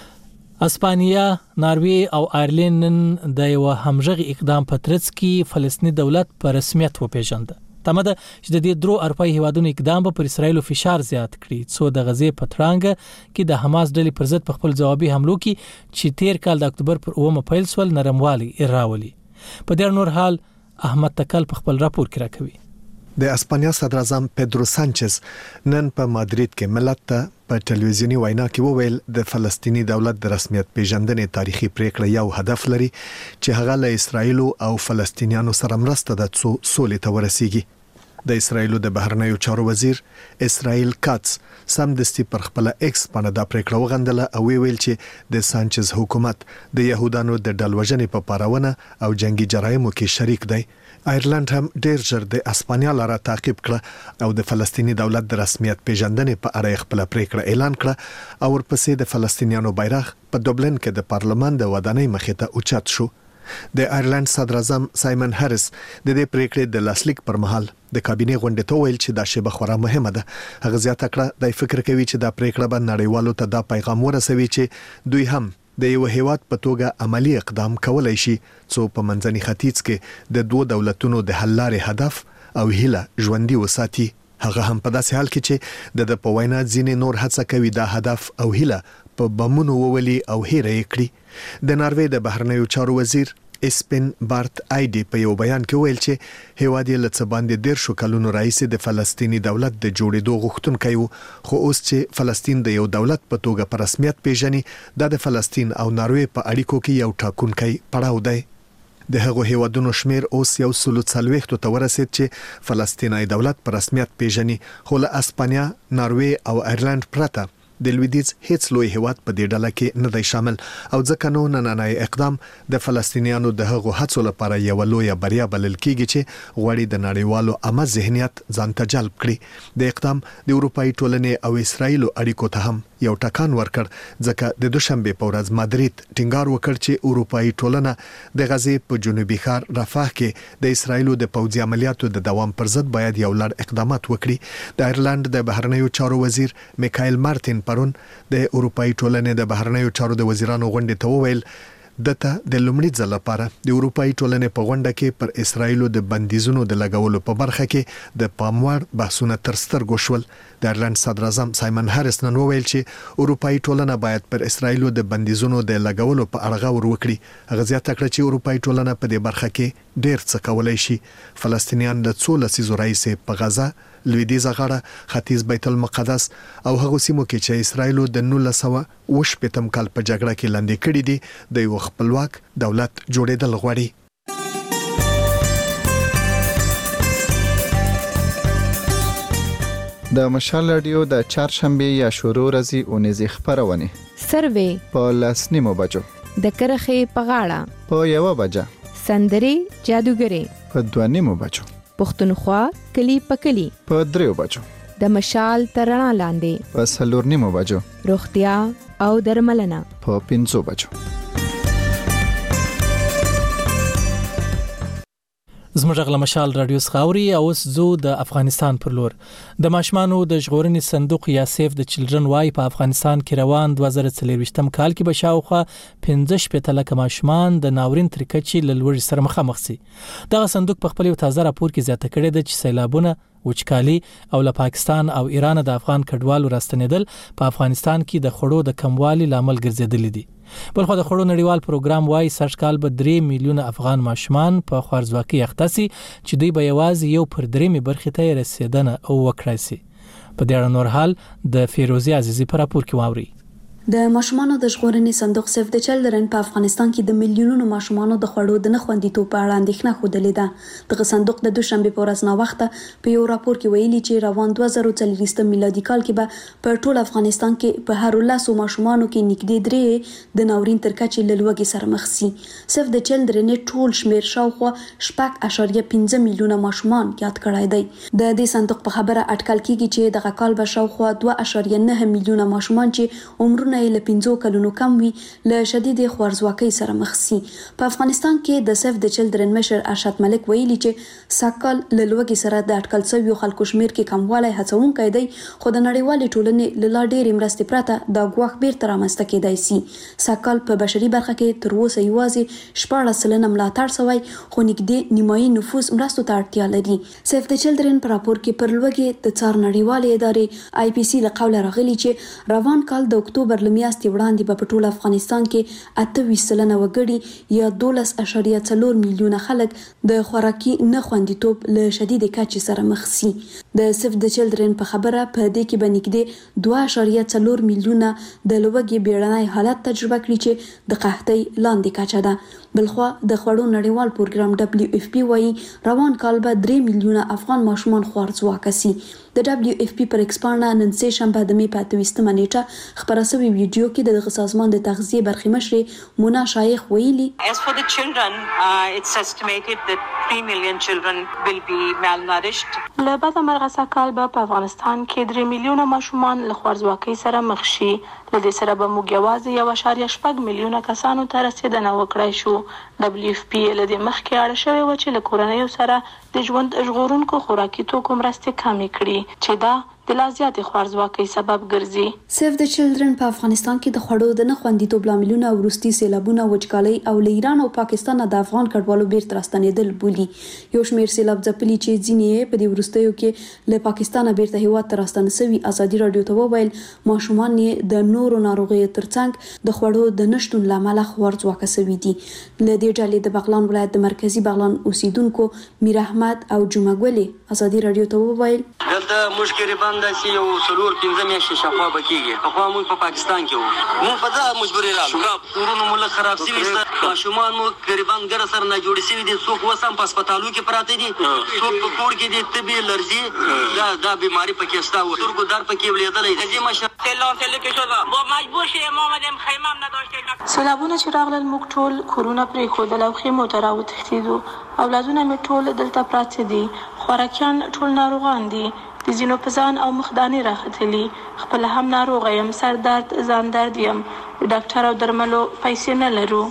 [SPEAKER 1] اسپانیا، ناروې او آیرلند د یو همغږي اقدام په ترڅ کې فلسطیني دولت په رسمیت وپیژنده. تمه ده چې د دې درو اروپאי هیوادونو اقدام به پر اسرائیل فشار زیات کړي څو د غزې په ترانګ کې د حماس ډلې پر ضد په خپل جوابي حملو کې چې 13 کال د اکتوبر پر 9 پیل سول نرموالي راولي. په دې نور حال احمد تکل په خپل راپور کې راکوي.
[SPEAKER 2] د اسپانیا صدر اعظم پیدرو سانچز نن په مادرید کې ملت ته په ټلویزیونی وینا کې وویل د فلسطینی دولت د رسمیت پیژندنې تاریخي پریکړه یو هدف لري چې هغه له اسرایل او فلسطینیانو سره مرسته د سولې ته ورسیږي. د اسرایل د بهرنیو چارو وزیر اسرائیل کاتس سمدستي پر خپل ایکس باندې دا پریکړه وغندله او ویل چې د سانچز حکومت د يهودانو د ډلوژنې په پارونه او جنگي جرایمو کې شریک دی. آیرلند هم ډیر ژر د اسپانیا لاره تعقیب کړ او د فلسطینی دولت د رسمیت پیژندنې په اړه خپل پریکړه اعلان کړه او ورپسې د فلسطینیانو بیرغ په دوبلن کې د پارلمان د ودانۍ مخې ته اوچت شو. د آیرلند صدر اعظم سایمن هریس د دې پریکړې د لاسلیک پر مهال د کابینه غونډې ته ویل چې دا شیبه خورا مهمه ده. هغه زیاته کړه د فکر کوي چې دا پریکړه به نړیوالو ته دا پیغام ورسوي چې دوی هم د یو هیواد په توګه عملی اقدام کولای شي څو په منځني ختیځ کې د دوه دولتونو د حل لارې هدف او هیله ژوندۍ وساتي. هغه هم په داسې حال کې چې د پوینا ځینې نور هڅه کوي دا هدف او هیله په بمونو وولي او هېره یې کړي. د ناروې د بهرنیو چارو وزیر اسپن بارت آیډي په یو بیان کې ویل چې هیواد یې لڅ باندې 13 کلونو رئیس د فلسطینی دولت د جوړېدو غوښتونکی وو، خو اوس چې فلسطین د یو دولت په توګه په رسمیت پیژني دا د فلسطین او ناروې په اړیکو کې یو ټاکونکی پړاو دی. د هغو هیوادونو شمیر اوس 140 ته ورسید چې فلسطیني دولت په رسمیت پیژني، خو له اسپانیا، ناروې او آیرلند پرته د لویدیځ هیڅ لوی هیواد په دې ډله کې نه دی شامل او ځکه نو نننۍ اقدام د فلسطینیانو د هغو هڅو لپاره یو لوی بریا بلل کیږي چې غوړي د نړیوالو عامه ذهنیت ځان ته جلب کړي. د اقدام د اروپאי ټولنې او اسرایل اړیکو ته هم یو ټکان ورکړ ځکه د دوشنبه په ورځ مادرید ټینګار وکړ چې اروپאי ټولنه د غزې په جنوبي ښار رفح کې د اسرایلو د پوځي عملیاتو د دوام پر ضد باید یو لړ اقدامات وکړي. د ایرلند د بهرنیو چارو وزیر میکایل مارتین پرون د اروپאי ټولنې د بهرنیو چارو د وزیرانو غونډې ته وویل دته د لومړي ځل لپاره د اروپאי ټولنې په غونډه کې پر اسرایلو د بندیزونو د لګولو په برخه کې د پاموړ بحثونه تر سترګو شول. د ایرلند صدر اعظم سایمن هاریس نن وویل چې اروپאי ټولنه باید پر اسرایلو د بندیزونو د لګولو په اړه غور وکړي. هغه زیاته کړه چې اروپאי ټولنه په دې برخه کې ډېر څه کولای شي. فلسطینیان د 16 لسیزو راهیسې په غزه، لویدیځه غاړه، ختیځ بیت المقدس او هغو سیمو کې چې اسرایلو د 1948 کال په جګړه کې لاندې کړي دي د یو خپلواک دولت جوړېدل غواړي.
[SPEAKER 21] د مشال رادیو د چهارشنبه یا شروع ورځې اونیزې خبرونه
[SPEAKER 3] سروې
[SPEAKER 21] په 10:09 بجو
[SPEAKER 3] د کرخې په غاړه
[SPEAKER 21] په 1 بجه
[SPEAKER 3] سندري جادوګري
[SPEAKER 21] په 2:09 بجو
[SPEAKER 3] پښتونخوا کلی په کلی
[SPEAKER 21] په 3 بجو
[SPEAKER 3] د مشال ترنا لاندې
[SPEAKER 21] په 4:09 بجو
[SPEAKER 3] روغتیا او درملنه
[SPEAKER 21] په 5 بجو.
[SPEAKER 1] زموږ غل مشال رادیو خاوري او زو د افغانستان پر لور د ماشمانو د ژغورنې صندوق یا سیف د چلډرن وای په افغانستان کې روان 2023 کال کې بشاوخه 15 لک ماشمان د ناورین ترکچې لوړ سره مخامخ سي. دغه صندوق په خپل تازه راپور کې زیاته کړی دی چې سیلابونه، وچکالي او له پاکستان او ایران د افغان کډوالو راستنیدل په افغانستان کې د خړو د کموالي لامل ګرځیدل دي. بلخو د خړو نړیوال پروګرام وای سږ کال به 3 میلیونه افغان ماشومان په خوارزواکي اختصي چې دوی به یوازې یو پر 3 برخه ته رسیدنه او وکړای شي. په دې اړه نور حال د فیروزي عزیزی پر راپور کې واوري.
[SPEAKER 4] د ماشومانو د ژغورنې صندوق سیف د چلډرن په افغانستان کې د میلیونونو ماشومانو د خوړو د نخوندیتوب په اړه اندېښنه خوده ده. دغه صندوق د دوشنبه په ورځ ناوخته په یو راپور کې ویلي چې روان 2023 میلادي کال کې به په ټول افغانستان کې په هر 10 ماشومانو کې نږدې 3 د ناورین تر کچې له لوږې سره مخ شي. سیف د چلډرن ټول شمیر شاوخوا 6.5 میلیونه ماشومان یاد کړای دی. د دې صندوق په خبره اټکل کیږي چې دغه کال به شاوخوا 2.9 میلیونه ماشومان چې عمرونه له 15 کلونو کم وي له شدید خوارزواکۍ سره مخ شي. په افغانستان کې د سیف د چلډرن مشر ارشد ملک ویلي چې ساکل له لوږې سره د اټکل شویو خلکو شمیر کې کموالی هڅونکی دی، خو د نړیوالې ټولنې له لا ډېرې مرستې پرته دا ګواښ بیرته رامنځته کېدای شي. ساکل په بشري برخه کې تر اوسه یوازې 14% ملاتړ شوی، خو نږدې نیمایي نفوس مرستو ته اړتیا لري. سیف د چلډرن په راپور کې پر لوږې د څار نړیوالې ادارې IPC له قوله راغلي چې روان کال د اکتوبر میاشتې وړاندې په ټول افغانستان کې 28% وګړي یا 12.4 میلیونه خلک د خوراکي نخوندیتوب له شدید کچې سره مخ شي. د سیف د چلډرن په خبره په دې کې به نږدې 2.4 میلیونه د لوږې بیړنی حالت تجربه کړي چې د قحطۍ لاندې کچه ده. بلخوا د خوړو نړیوال پروګرام WFP وایي روان کال به 3 میلیونه افغان ماشومان خوارزواکه شي. د WFP پر ایکسپانډا نن سه شنبه د می په 28 نیټه خبره شوې ویډیو کې د دغه سازمان د تغذیه برخې مشر مونا شایخ ویلي
[SPEAKER 5] As for the children, it's estimated that 3 million children will be malnourished.
[SPEAKER 6] له بعد مرغه کال په افغانستان کې 3 میلیونه ماشومان له خوارزواکۍ سره مخ شي. له دې سره به موږ یوازې 1.8 میلیونه کسانو ته رسیدنه وکړای شو. WFP له دې مخکې اړه شوې و چې له کورنیو سره د ژوند ژغورونکو خوراکي توکو مرستې کمې کړي چې دا د لا زیاتې خوارزواکۍ سبب ګرځي.
[SPEAKER 4] سیف د چلډرن په افغانستان کې د خوړو د نخوندیتوب لاملونه وروستي سیلابونه، وچکالۍ او له ایران او پاکستان د افغان کډوالو بیرته راستنیدل بولي. یو شمېر سیلاب ځپلي چې ځینې په دې وروستیو کې له پاکستان بیرته هیواد ته راستنه شوي. ازادي راډیو ته وویل ماشومان یې د نورو ناروغیو ترڅنګ د خوړو د نشتون له امله خوارزواکه شوي دي. له دې ډلې د بغلان ولایت د مرکزي بغلان اوسیدونکو میر احمد او جمعه ګلې ازادي راډیو ته وویل
[SPEAKER 7] دلته موږ قریبان داسې یو 4-5 میاشتې شاوخوا به کېږي. پخوا موږ په پاکستان کې وو، موږ په دغه مجبورې راغلو. کورونه مو لږ خراب شوي دي، ماشومان مو قریبان ګره سره ناجوړې شوي دي. څوک اوس هم په هسپتالو کې پراته دي، څوک په کور کې دي، تبې لرزي دا بیماري پکې شته و. سترګو درد پکې ولیدلی. قضیه مشر
[SPEAKER 6] سیلابونه چې راغلل موږ ټول کورونه پرېښودل او خیمو ته راوتښتېدو. اولادونه مې ټول دلته پراته دي. خوراکیان ټول ناروغان دي. د ځینو په ځان او مخدانې راختلي. خپل هم ناروغه یم، سر درد، ځان درد یم، ډاکټر او درملو پیسې نه لرو.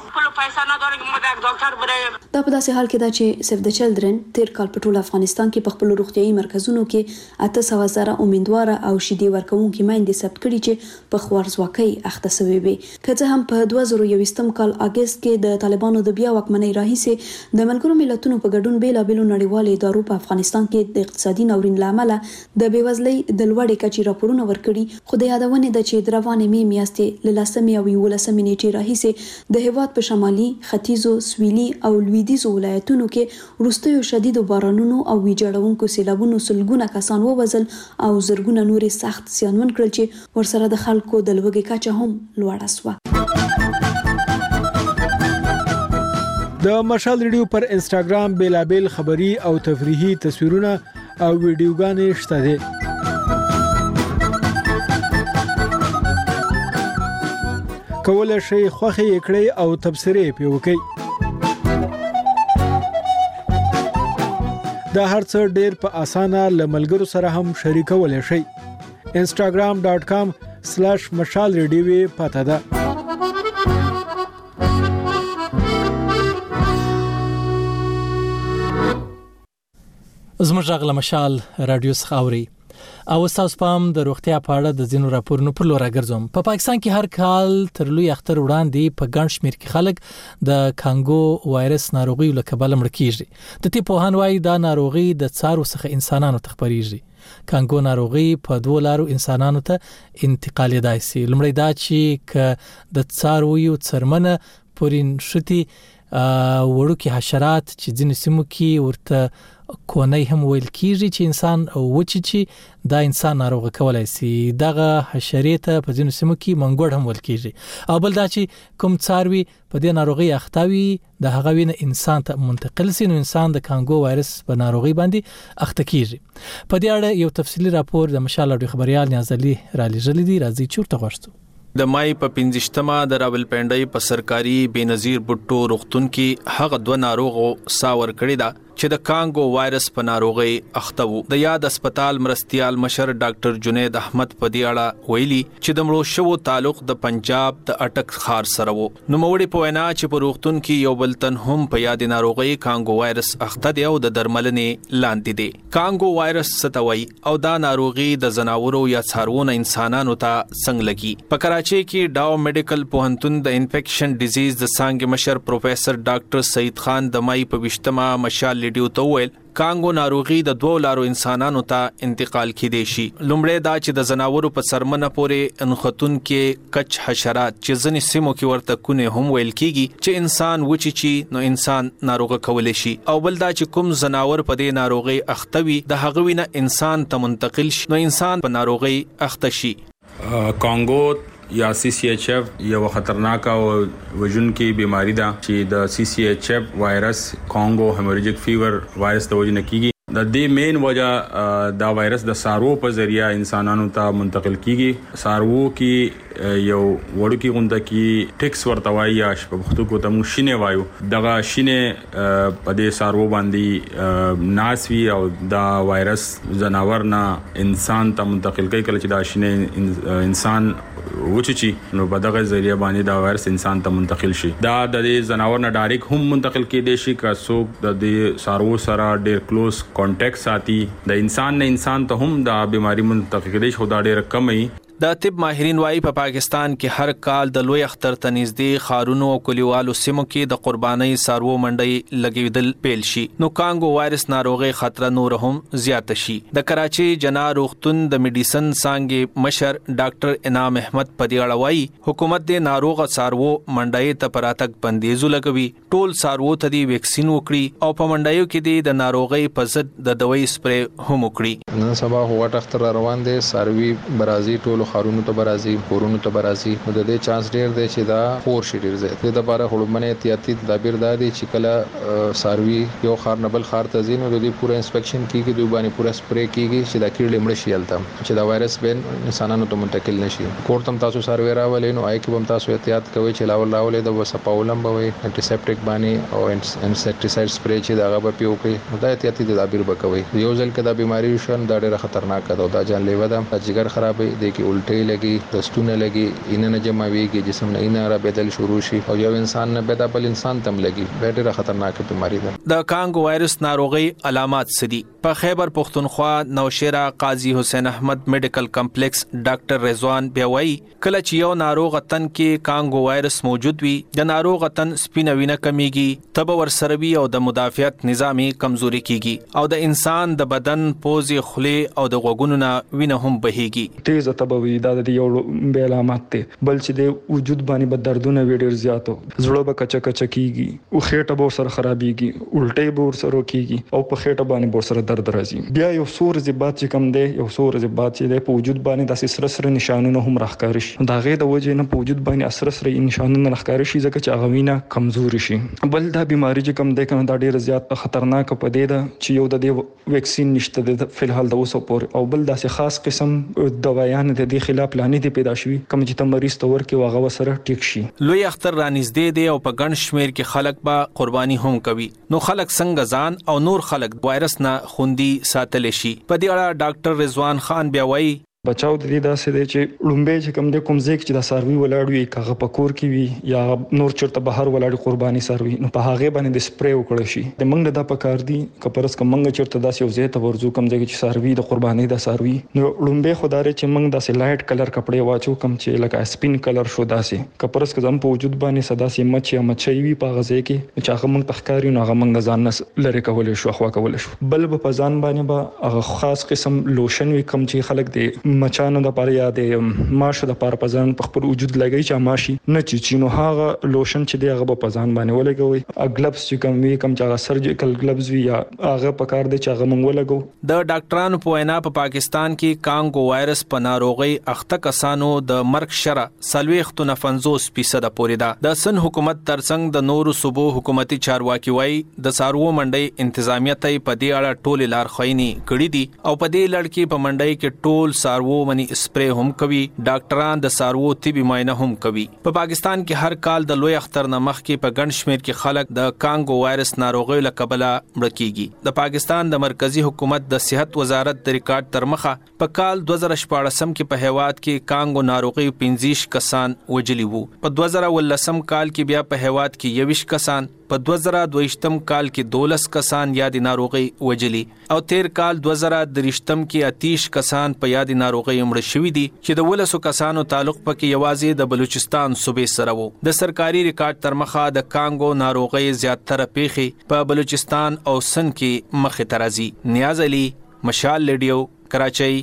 [SPEAKER 4] دا په داسې حال کې ده چې سیف د چلډرن تیر کال په ټول افغانستان کې په خپل روغتيایي مرکزونو کې 800,000 امیندواره او شیدې ورکوونکې میندې ثبت کړي چې په خوارځواکۍ اخته شوي وي. که څه هم په 2021 کال اگست کې د طالبانو د بیا واکمنۍ راهیسې د ملګرو ملتونو په ګډون بیلابېلو نړیوالو ادارو په افغانستان کې د اقتصادي ناورین له امله د بېوزلۍ د لوړې کچې راپورونه ورکړي، خو د یادونې ده چې د روانې مې میاشتې له 10 او 11 نیټې راهیسې د هېواد په شمالي، ختیځو، سویلي او لویدیځو ولایتونو کې وروستیو شدیدو بارانونو او ویجاړونکو سیلابونو سلګونه کسان ووژل او زرګونه نورې سخت زیانمن کړل چې ورسره د خلکو د لوږې کچه هم لوړه شوه.
[SPEAKER 8] د مشال ریډیو پر انسټاګرام بیلابل خبري او تفریحي تصویرونه او ویډیوګانې شته دي. کولای شئ خوښي کړئ او تبصرې پې وکړئ. دا هر څه ډېر په اسانه له ملګرو سره هم شریکولی شئ. instagram.com/mashalradio پته ده.
[SPEAKER 1] زموږ غږ له مشال رادیو څخه اوري. او تاسو پام د روغتیا په اړه د ځینو راپورونو پر لور راګرځوم. په پاکستان کې هر کال تر لوی اختر وړاندې په ګڼ شمېر کې خلک د کانګو وایرس ناروغي له کبله مړ کیږي. د طب پوهان وايي دا ناروغي د څارو څخه انسانانو ته خپريږي. کانګو ناروغي په دوه لارو انسانانو ته انتقالېدای شي. لومړی دا چې د څارویو څرمنه پورین شتي وړوکی حشرات چې ځینې سیمو کې ورته کونی هم ویل کیږي چې انسان وچی چې دا انسان ناروغ کولای شي. دغه حشرې ته په ځینو سیمو کې منګوړ هم ویل کیږي. او بل دا چې کوم څاروي په دې ناروغي اخته وي د هغه وینه انسان ته منتقل شي، نو انسان د کانګو وایرس په ناروغي باندې اخته کیږي. په دې اړه یو تفصیلی راپور د مشال اډو خبريال نیاز علي را لېږلی دی. راځي چورته غوښتو.
[SPEAKER 9] د مای په 15مه د راولپنډۍ په سرکاري بنظیر بوټو روغتون کې هغه دوه ناروغو ساور کړی دا چې د کانګو وایرس په ناروغي اخته وو. د یاد هسپتال مرستيال مشر ډاکټر جنید احمد په دې اړه ویلي چې د مړو شوو تعلق د پنجاب د اټک خار سره وو. نو موړي په وینا چې په روغتون کې یو بل تن هم په یاد ناروغي کانګو وایرس اخته دی او د درملنې لاندې دی. کانګو وایرس ستوي او دا ناروغي د زناورو یا څاروونو انسانانو ته څنګه لګي. په کراچۍ کې ډاو میډیکل پوهنتون د انفیکشن ډیزیز د څانګې مشر پروفیسر ډاکټر سعید خان د مای په 20مه مشال ریډیو ته ویل کانګو ناروغي د دوه لارو انسانانو ته انتقال کیدی شي. لومړی دا چې د زناورو په سرمنه پورې انختون کې کچ حشرات چې ځنې سیمو کې ورته کونه هم ویل کیږي چې انسان وچی چی نو انسان ناروغه کولای شي. او بل دا چې کوم زناور په دې ناروغي اختوي د هغه وینه انسان ته منتقل شي نو انسان په ناروغي اخته شي.
[SPEAKER 10] کانګو یا CCHF یو خطرناک او وژونکې بیماری ده چې د CCHF وایرس کانګو هیموریجیک فیور وایرس د وجې نه کیږي. د دې مین وجہ دا وایرس د سارو په ذریعہ انسانانو ته منتقل کیږي. سارو کې یو وړوکی غونډه کې ټیکس ورته وایي یا په پښتو کې ته مونږ شینه وایو. دغه شینه په دې سارو باندې ناسوي او دا وایرس جناور نه انسان ته منتقل کوي. کله چې دا شینه انسان وچی نو په دغه ذریعہ باندې دا وایرس انسان ته منتقل شي. دا د جناور نه ډایرکټ هم منتقل کېدی شي که څوک د سارو سره ډېر کلوز کانټیکټ ساتي. د انسان نه انسان ته هم دا بیماری منتقل کېدی شي، خو دا ډېر کم وي.
[SPEAKER 9] د طب ماهرین وايي په پاکستان کې هر کال د لوی اختر ته نږدې خارونو او کلیوالو سیمو کې د قربانۍ سارو منډي لګیدل پیل شي نو کانګو وایرس ناروغي خطر نور هم زیات شي. د کراچي جنا روغتون د میډیسن څانګې مشر ډاکټر انعام احمد په دې اړه وايي حکومت د ناروغ سارو منډي ته پراتک بندیزو لګوي، ټول سارو ته دی ویکسین وکړي او په منډیو کې د ناروغي په ضد د دوايي سپری هم وکړي.
[SPEAKER 11] نن سبا هو اختر روان دي ساروي برازي ټول خارونو ته برازي کورونو ته برازي نو د دې چانس ډیر دی چې دا خور شي ډیر زیات د لپاره خړوبنه احتیاطي تدابیر دادي چې کله ساروي یو خار نبل خار ته زین د دې پوره انسپیکشن کیږي دوی باندې پوره سپری کیږي چې دا کیړې مړ شي الته چې دا وایرس بین انسانانو ته منتقل نشي کوړتم تاسو سروي راولې نو آی کې هم تاسو احتیاط کوئ چې لاولې د وسپاولم به انټیسپټیک باندې او انسیکټیساید سپری چې دا غو پیو کوي دا احتیاطي تدابیر وکوي یو ځل کې دا بیماری شون دا ډیره خطرناک ده او دا جان لیوا ده جګر خرابې د کې الټي لګي دستونه لګي ان نه جمعويږي جسم نه نه را بدل شروع شي او یو انسان نه بدا بل انسان تم لګي ډیره خطرناک بیماری ده
[SPEAKER 9] د کانګو وایرس ناروغي علامات سدي په خیبر پختونخوا نوشیرا قاضي حسین احمد میډیکل کمپلیکس ډاکټر رضوان بیاوي کله چې یو ناروغ تن کې کانګو وایرس موجود وي د ناروغ تن سپینوینه کمیږي تب ورسروي او د مدافعت نظامي کمزوري کیږي او د انسان د بدن پوزي خله او د غوګونو نه وینه هم بهيږي
[SPEAKER 12] تیز تبوي دا د یو به علامات ته بل چې د وجود باندې بد دردونه ویډر زیاتو زړه به کچ کچ کیږي او خېټه به سره خرابيږي الټي به سره کیږي او په خېټه باندې به سره درد راځي بیا یو سور زبات چې کم دی یو سور زبات چې په وجود باندې د سره نشانونه هم راخکار شي دا غي د وجه نه په وجود باندې سره نشانونه راخکار شي ځکه چې غوینه کمزوري شي بل دا بیماری چې کم دی کنه دا ډیر زیات خطرناک پدې ده چې یو د دې ویکسین نشته د فلحال د اوسو پور او بل داسې خاص قسم دوايان د دې خلاف لانی دي پیدا شوي کوم چې تمریض تور کې واغه سره ټیک شي
[SPEAKER 9] لوی اختر رانږدې دی او په ګڼ شمیر کې خلک به قرباني هم کوي نو خلک څنګه ځان او نور خلک وایرس نه خوندي ساتل شي په دې اړه ډاکټر رضوان خان بیا وایي
[SPEAKER 12] بچاو د دې داسې دی چې لومبه چې کوم د کوم ځای چې د ساروي ولاړ وي کغه پکور کې وي یا نور چرته بهر ولاړ قرباني ساروي نو په هغه باندې د سپری وکړي شي د منګ د پکار دي کپرس کوم منګ چرته داسې یو ځای ته ورزو کوم ځای چې ساروي د قرباني د ساروي نو لومبه خدای چې منګ داسې لایټ کلر کپڑے واچو کوم چې لکه سپین کلر شو داسې کپرس کوم په وجود باندې صدا سي مچي وي په غزه کې چې هغه منګ تخکاری نو هغه منګ ځان نس لری کول شو خوا کول شو بل په ځان باندې به هغه خاص قسم لوشن وي کوم چې خلک د مچانو د یا د ماشه د پار پزان په خپل وجود لګی چې ماشي نه چې نو هغه لوشن چې دی هغه په پزان باندې ولګوي اګلبس چې کوم وی کوم چې سرجیکل گلبز وی یا هغه په کار دی چې هغه مونږ ولګو
[SPEAKER 9] د ډاکټرانو په وینا په پاکستان کې کانګو وایرس په ناروغي اخته کسانو د مرګ شره 40.50% پورې ده د سن حکومت ترڅنګ د نورو صوبو حکومتي چارواکي وای د سارو منډي انتظامیه ته په دې اړه ټول لار خوینی کړی دي او په دې لړ کې په منډي کې ټول سارو منی هم کوي ډاکټران د سارو طبي معاینه هم کوي په پاکستان کې هر کال د لوی اختر نمخ کې په ګڼ شمیر کې خلک د کانګو وایرس ناروغي له کبله مړ کیږي د پاکستان د مرکزی حکومت د صحت وزارت د ریکارډ تر مخه په کال 2014 کې په هیواد کې کانګو ناروغي 15 کسان وجلی وو په 2019 کال کې بیا په هیواد کې 21 کسان په 2022 کال کې 12 کسان یاد ناروغي وجلی او تیر کال 2023 کې 30 کسان په یاد ناروغي مړ شوي دي چې د 12 کسانو تعلق پکې یوازې د بلوچستان صوبې سره وو د سرکاري ریکارډ تر مخه د کانګو ناروغي زیاتره پیښې په بلوچستان او سند کې مخې ته راځي نیاز علي مشال لیډیو کراچۍ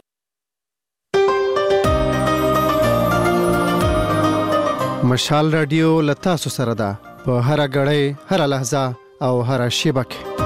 [SPEAKER 2] مشال رادیو لتاسو سره ده په هر غړې هر لحظه او هر شیبه کې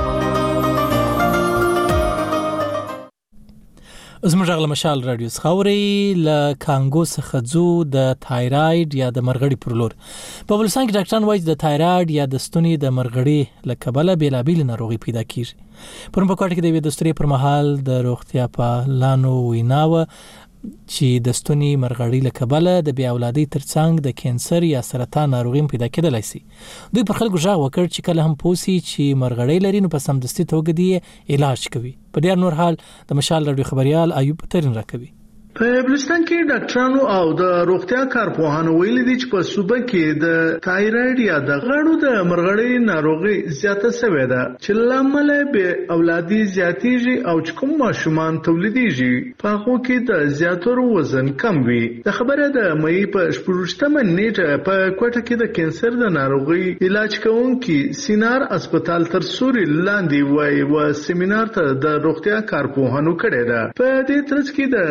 [SPEAKER 1] زموږ غل مشال رادیو خاوري ل کانګو څخه ځو د تایراید یا د مرغړی پرلور په بلوچستان کې ډاکټران وایي د تایراید یا د ستوني د مرغړی له کبله بیلابیل ناروغي پیدا کیږي پرم په کوټه کې د دستوري پر مهال د روغتیا په لانو ویناوه چې د ستوني مرغړی له کبله د بیا اولادي ترڅنګ د کانسر یا سرطان ناروغي پیدا کېدلای شي دوی پر خلکو ژغ وکړ چې کله هم پوسی چې مرغړی لري نو په سمدستي توګه دی علاج کوي په ډیر نور حال د مشال رادیو خبريال ایوب ترين راکوي
[SPEAKER 13] په بلوچستان کې ډاکټرانو او د روغتیا کارپوهانو ویلي دي چې په صوبه کې د تایراید یا د غړو د مرغړی ناروغي زیاته شوې ده چې لامل به اولادي زیاتیږي او چې کوم ماشومان تولیديږي په هغه کې د زیاتور وزن کم وي د خبره د مې په 14مه نیټه په کوټه کې د کانسر د ناروغي علاج کوونکي سینار هسپتال تر سوري لاندې وای و سیمینار ته د روغتیا کارپوهانو کړی ده په دې ترڅ کې د زنانو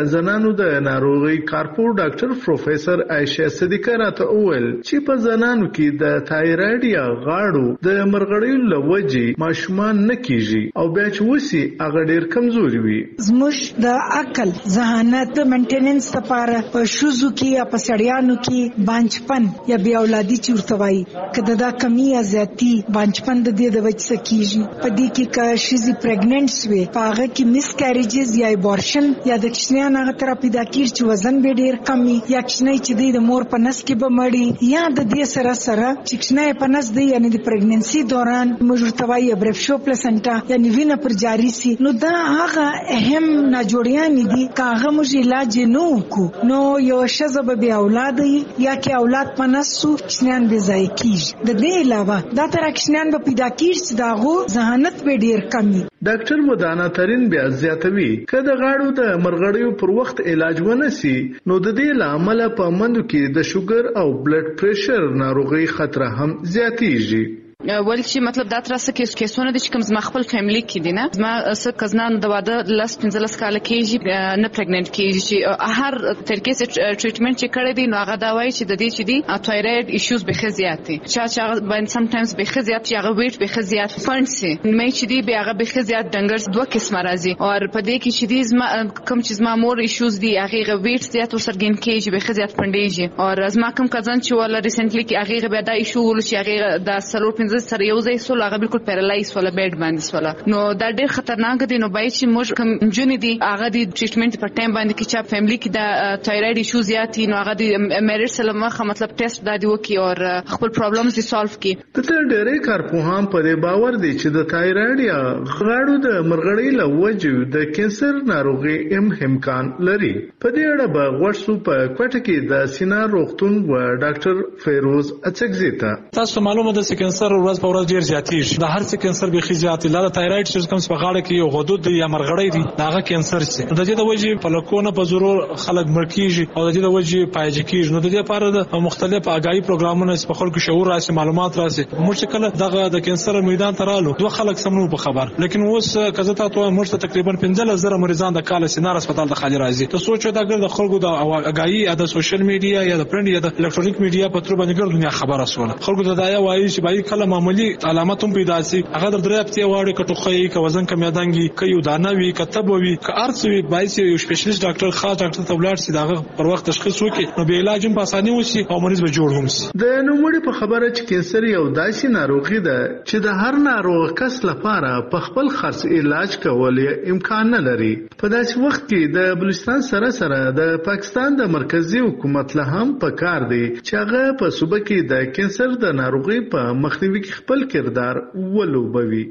[SPEAKER 13] غاړو د ناروغي کارپور ډاکټر پروفیسور عائشه صدیقه راته وویل چې په زنانو کې د تایرايډ یا غاړو د مرغړیو لوجې ماشومان نه کیږي او بیا چې وسی هغه ډیر کمزوري وي.
[SPEAKER 14] زموږ د عقل ذهانت مینټیننس لپاره په شوزو کې یا په سړیانو کې بانچپن یا بیا اولادي چورتوي کده دا کمی یا زیاتی بانچپن د دې د وجه کیږي. په دې کې که شيزي پریګننټ وي پاغه کې مس کیریجز یا ابورشن یا د کښنیان هغه تر پیدا کیږي چې وزن به ډیر کمی یا کښنی چې د مور په نس کې به مړی یا د دې سره چې کښنی په نس دی یعنی د پریګننسي دوران مجرتوي برفشو پلاسنټا یعنی وینه پر جاری سي نو دا هغه اهم ناجوړیان دي کاغه موږ علاج نه وکړو نو یو شزه به اولاد یا کې اولاد په نس سو کښنیان به ځای کیږي. د دې علاوه دا تر کښنیان به پیدا کیږي داغو ذهانت به ډیر کمی.
[SPEAKER 13] ډاکټر مدانا ترين بیا زیاتوي کله غاړو د مرغړیو پر وخت علاج ونسی نو د دې لامل په مندو کې د شوګر او بلډ پریشر ناروغي خطر هم زیاتیږي.
[SPEAKER 15] ول چې مطلب دا تر څه کیسونه د کوم زما خپل فیملی کې دي نه زما څه کزنان د واده لاس 15 کال کېږي نه پریګننټ کېږي چې هر طریقې سره ټریټمنټ چې کړی دی نو هغه دا وایي چې د دې چې دی تایرايډ ایشوز به خزيات دي چې باندې سم ټایمز به خزيات چې هغه ویټ به خزيات فنسي مې چې دی به هغه به خزيات ډنګرز دوه قسمه راځي او په دې کې چې دی زما کوم چې زما مور ایشوز دي هغه ویټ زیات ورسرګین کېږي به خزيات پندېږي او زما کوم کزن چې ولا ریسنټلی کې هغه به دا ایشو ول چې هغه د سلور سره یو ځای سول هغه بالکل پیرالایز ولا بیډ باندې سول نو دا ډیر خطرناک دي نو باید چې موږ کوم جون دي هغه د ټریټمنټ په ټایم باندې کې چې فیملی کې د تایرايډ ایشو زیاتی نو هغه د میریټ سلامه مطلب ټیسټ دا دی وکي او خپل پرابلمز دي سولف کی.
[SPEAKER 13] ته ډېرې کارپوهان په دې باور دي چې د تایرايډ یا غاړو د مرغړی له وجې د کینسر ناروغي امکان لري. په دې اړه به ورسو په کوټه کې د سینا روغتون و ډاکټر فیروز اڅکزی
[SPEAKER 16] تاسو معلومه ده چې کینسر ورځ په ورځ ډیر زیاتیږي. د هر څه کینسر به زیات لاره تایرايډ چې کوم په غاړه کې یو غدود یا مرغړی دي داغه کینسر سي د دې د وجې په لکونه په ضرور خلک مرکیږي او د دې د وجې پایج کیږي نو د دې لپاره د مختلف آگاهی پروګرامونه په خلکو شعور راسي معلومات راسي موږ کله دغه د کینسر میدان ترالو دوه خلک سمنو په خبر لیکن اوس کزه تاسو موږ تقریبا 15000 مریضان د کال سینار هسپتال د خالي راځي ته سوچو دا ګر د خلکو د آگاهی یا د سوشل میډیا یا د پرنټ یا د الکترونیک میډیا په تر باندې ګر دنیا خبره سول خلکو ته دا وایي چې باید کله معمولی علامات هم پیدا سي هغه د درې هفته واړې کټوخی ک وزن کم یادانګي ک یو دانه وی کتب وی ک ارڅوي باید یو سپیشلیست ډاکټر خاص ډاکټر ته ولاړ سي دغه پر وخت تشخیص وکړي نو به علاج هم په اساني وشي او مریض به جوړ هم سي.
[SPEAKER 13] د نوموړي په خبره چې کینسر یو داسې ناروغي ده چې د هر ناروغ کس لپاره په خپل خرڅ علاج کول امکان نه لري. په داسې وخت کې د بلوچستان سره د پاکستان د مرکزی حکومت له هم پکار دی چې هغه په صوبه کې د کینسر د ناروغي په مخنیوي کې خپل کردار ولوبوي.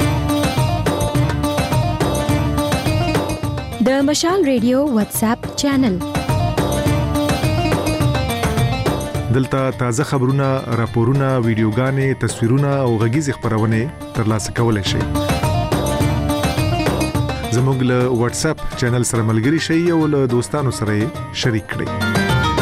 [SPEAKER 22] د مشال ریډیو واتس اپ چینل
[SPEAKER 17] دلته تازه خبرونه، راپورونه، ویډیوګانې، تصویرونه او غږیز خبرونه ترلاسه کولای شئ. زموږ له واتس اپ چینل سره ملګري شئ او له دوستانو سره شریک کړئ.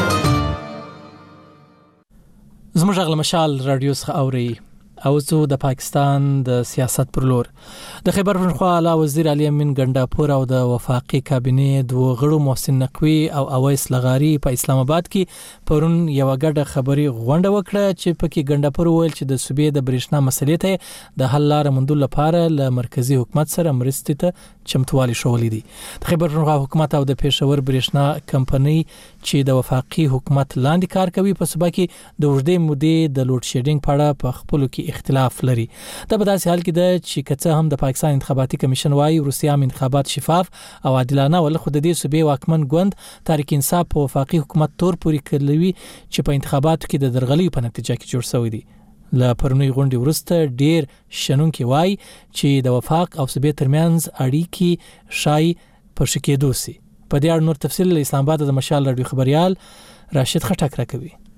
[SPEAKER 1] زموږ غل مشال رادیو څخه اوري او زه د پاکستان د سیاست پر لور د خیبر پښتونخوا اعلی وزیر علي امین ګنڈاپور او د وفاقي کابینې دوه غړو محسن نقوی او اویس لغاری په اسلام آباد کې پرون یو غډه خبري غونډه وکړه چې پکې ګنڈاپور ویل چې د صوبې د برېښنا مسلې ته د حل لار موندلو لپاره له مرکزی حکومت سره مرستې ته چمتووالی شولې دي. د خیبر پښتونخوا حکومت او د پېښور برېښنا کمپنۍ چې د وفاقي حکومت لاندې کار کوي په صوبه کې د وړدې مودې د لوډ شیډینګ په اړه په خپل کې اختلاف لري. دا په داسې حال کې ده چې کڅه هم د پاکستان انتخاباتي کمیشن وايي روسیا انتخابات شفاف او عادلانه ول خو د دې صوبې واکمن ګوند تحریک انصاف په وفاقي حکومت تور پوری کړلوي چې په انتخاباتو کې د درغلۍ په نتیجه کې جوړ شوی دی. لا پرونی غونډې ورسته ډیر شنونکي وای چې د وفاق او صوبې ترمنځ اړیکې شای پر شکېدو سي. په دې اړه نور تفصیل له اسلام آباد د مشال رادیو خبريال راشد خټک راکوي.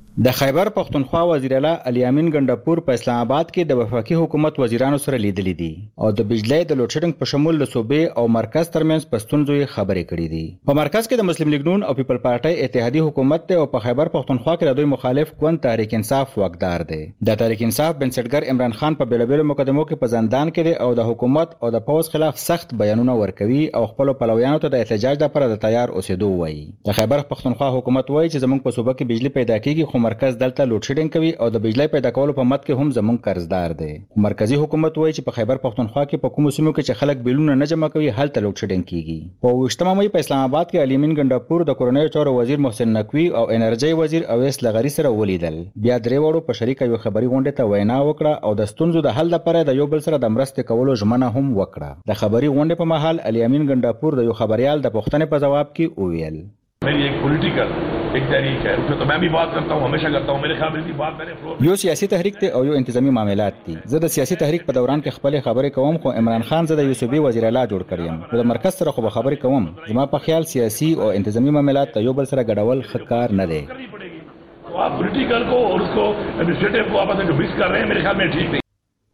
[SPEAKER 18] د خیبر پختونخوا وزیر اعلی علي امین ګندپور په اسلام آباد کې د وفاقي حکومت وزیرانو سره لیدلي دي او د بجلی د لوډ شیډینګ په شمول د صوبې او مرکز ترمنځ په ستونزو خبرې کړې دي. په مرکز کې د مسلم لیگ نون او پیپل پارټي اتحادیه حکومت ته او په خیبر پختونخوا کې د دوی مخالف ګوند تحریک انصاف واکدار دی. د تحریک انصاف بنسټګر عمران خان په بیلابیلو مقدمو کې په زندان کې دی او د حکومت او د پوز خلاف سخت بیانونه ورکوي او خپل پلویانو ته د احتجاج لپاره د تیار اوسېدو وایي. د خیبر پختونخوا حکومت وایي چې زموږ په صوبه کې بجلی پیدا کیږي خو مرکز دلته لوډ شیډینګ کوي او د بجلی پیدا کولو په مد کې هم زموږ قرضدار دی. مرکزی حکومت وایي چې په خیبر پختونخوا کې په کومو سیمو کې چې خلک بیلونه نه جمع کوي هلته لوډ شیډینګ کیږي. په 28 مې په اسلام آباد کې علي امین ګندپور د کورنیو چارو وزیر محسن نقوی او انرژي وزیر اویس لغری سره ولیدل. بیا درې وړو په شریکه یو خبري غونډه ته وینا وکړه او د ستونزو د حل لپاره د یو بل سره د مرستې کولو ژمنه هم وکړه. د خبري غونډې په مهال علي امین ګندپور د یو خبريال د پوښتنې په جواب کې وویل
[SPEAKER 19] मेरी एक पॉलिटिकल एक तहरीक है उसमें तो मैं भी बात करता हूँ हमेशा करता हूँ मेरे ख्याल में बात मैंने
[SPEAKER 18] یو سیاسي تحریک ته او یو انتظامی معاملات دي. زه د سیاسي تحریک په دوران کې خپل خبرې کوم خو عمران خان زه د یوسفي وزیر اعلی جوړ کړم. د مرکز سره خو خبرې کوم. زما په خیال سیاسي او انتظامی معاملات ته یو بل سره ګډول ښه کار نه دی.
[SPEAKER 19] आप पॉलिटिकल को और उसको एडमिनिस्ट्रेटिव को आपस में जो मिक्स कर रहे हैं मेरे ख्याल में ठीक नहीं.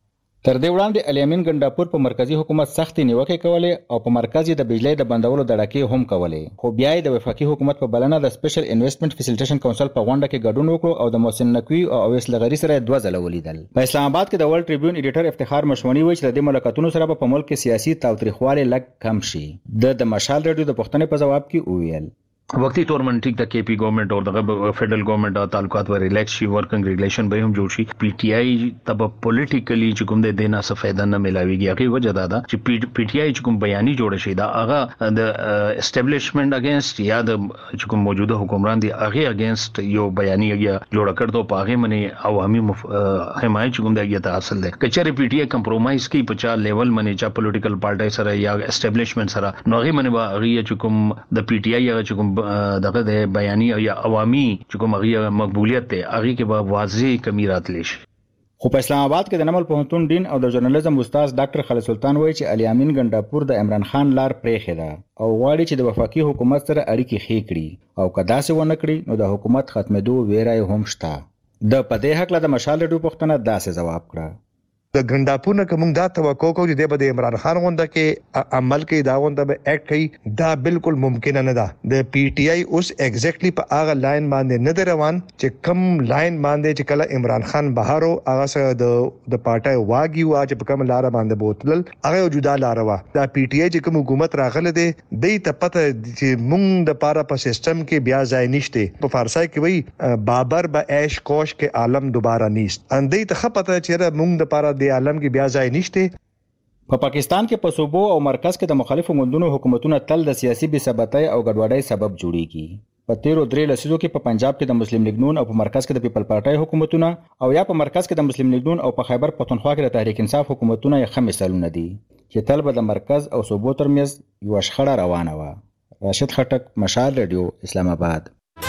[SPEAKER 18] تر دې وړاندې علي امین ګندپور په مرکزی حکومت سختي نیوکې کولې او په مرکز د بجلی د بندولو دړکې هم کولې خو بیا د وفاقي حکومت په بلنه د سپیشل انویسټمنټ فیسیلیټیشن کونسل په غونډه کې ګډون وکړو او د محسن نقوی او اویس لغری سره دوه ځله ولیدل. په اسلام آباد کې د ورلد ټریبیون ایډیټر افتخار مشونی وایي چې د دې ملاقاتونو سره په ملک کې سیاسي تاوتریخوالی لږ کم شي. د مشال رادیو د پښتنې په جواب کې وویل
[SPEAKER 9] وقتی طور من ٹھیک دا کے پی گورنمنٹ اور دا فیڈرل گورنمنٹ تعلقات و ریلیکس شي ورکنگ ریگولیشن به هم جوړ شي. پی ټی آی تب پولیټیکلی چې کوم د دینا څه فائدہ نه ملاويږي. هغه وجه دا ده چې پی ټی آی چې کوم بیانې جوړ شي دا هغه د اسټابلیشمنت اگینست یا د چې کوم موجوده حکمران دی هغه اگینست یو بیانې جوړ کړو په هغه منی عوامي حمایت چې کوم د یته حاصل ده. کچره پی ټی آی کمپرومایز کی په چا لیول منی چا پولیټیکل پارټي سره یا اسټابلیشمنت سره نو هغه منی با هغه چې کوم د پی ټی آی چې کوم دغه د بیاني او یا عوامي چې کوم هغه مقبولیت ته هغه کې به واضح کمی راتلی شي.
[SPEAKER 18] خو په اسلام آباد کې د نمل پوهنتون ډین او د ژورنالیزم استاد ډاکټر خالد سلطان وایي چې علي امین ګندپور د عمران خان لار پرېښې ده او غواړي چې د وفاقي حکومت سره اړیکې ښې کړي او که داسې ونه کړي نو د حکومت ختمېدو ویره یې هم شته. د په دې هکله د مشال رډیو پوښتنه داسې جواب کړه
[SPEAKER 20] د ګنداپور نه کوم دا توقع کوو چې د عمران خان غونډه کې عمل کوي دا غونډه به اکټ کوي دا بالکل ممکن نه ده. د پی ټی آی اوس ایگزیکټلی په هغه لاین باندې نه روان چې کم لاین باندې چې کله عمران خان بهارو هغه سره د پارټي واګي وا چې په کوم لار باندې بوتل هغه جدا لار وا. دا پی ټی آی چې کوم حکومت راغله دی د پته چې مونږ د پاره په سیستم کې بیا ځای نشته. په فارسی کې وایي بابر به عیش کوش کې عالم دوباره نیست. اندې ته پته چې مونږ د پاره عالم کې بیا ځای نشته.
[SPEAKER 18] په پاکستان کې په صوبو او مرکز کې د مخالفو ګوندونو حکومتونه تل د سیاسي بې ثباتۍ او ګډوډۍ سبب جوړیږي. په تیرو درې لسیزو کې په پنجاب کې د مسلم لیگ نون او په مرکز کې د پیپل پارټي حکومتونه او یا په مرکز کې د مسلم لیگ نون او په خیبر پختونخوا کې د تحریک انصاف حکومتونه یې ښه مثالونه دي چې تل به د مرکز او صوبو ترمنځ یو شخړه روانه وه. راشد خټک، مشال رادیو، اسلام آباد.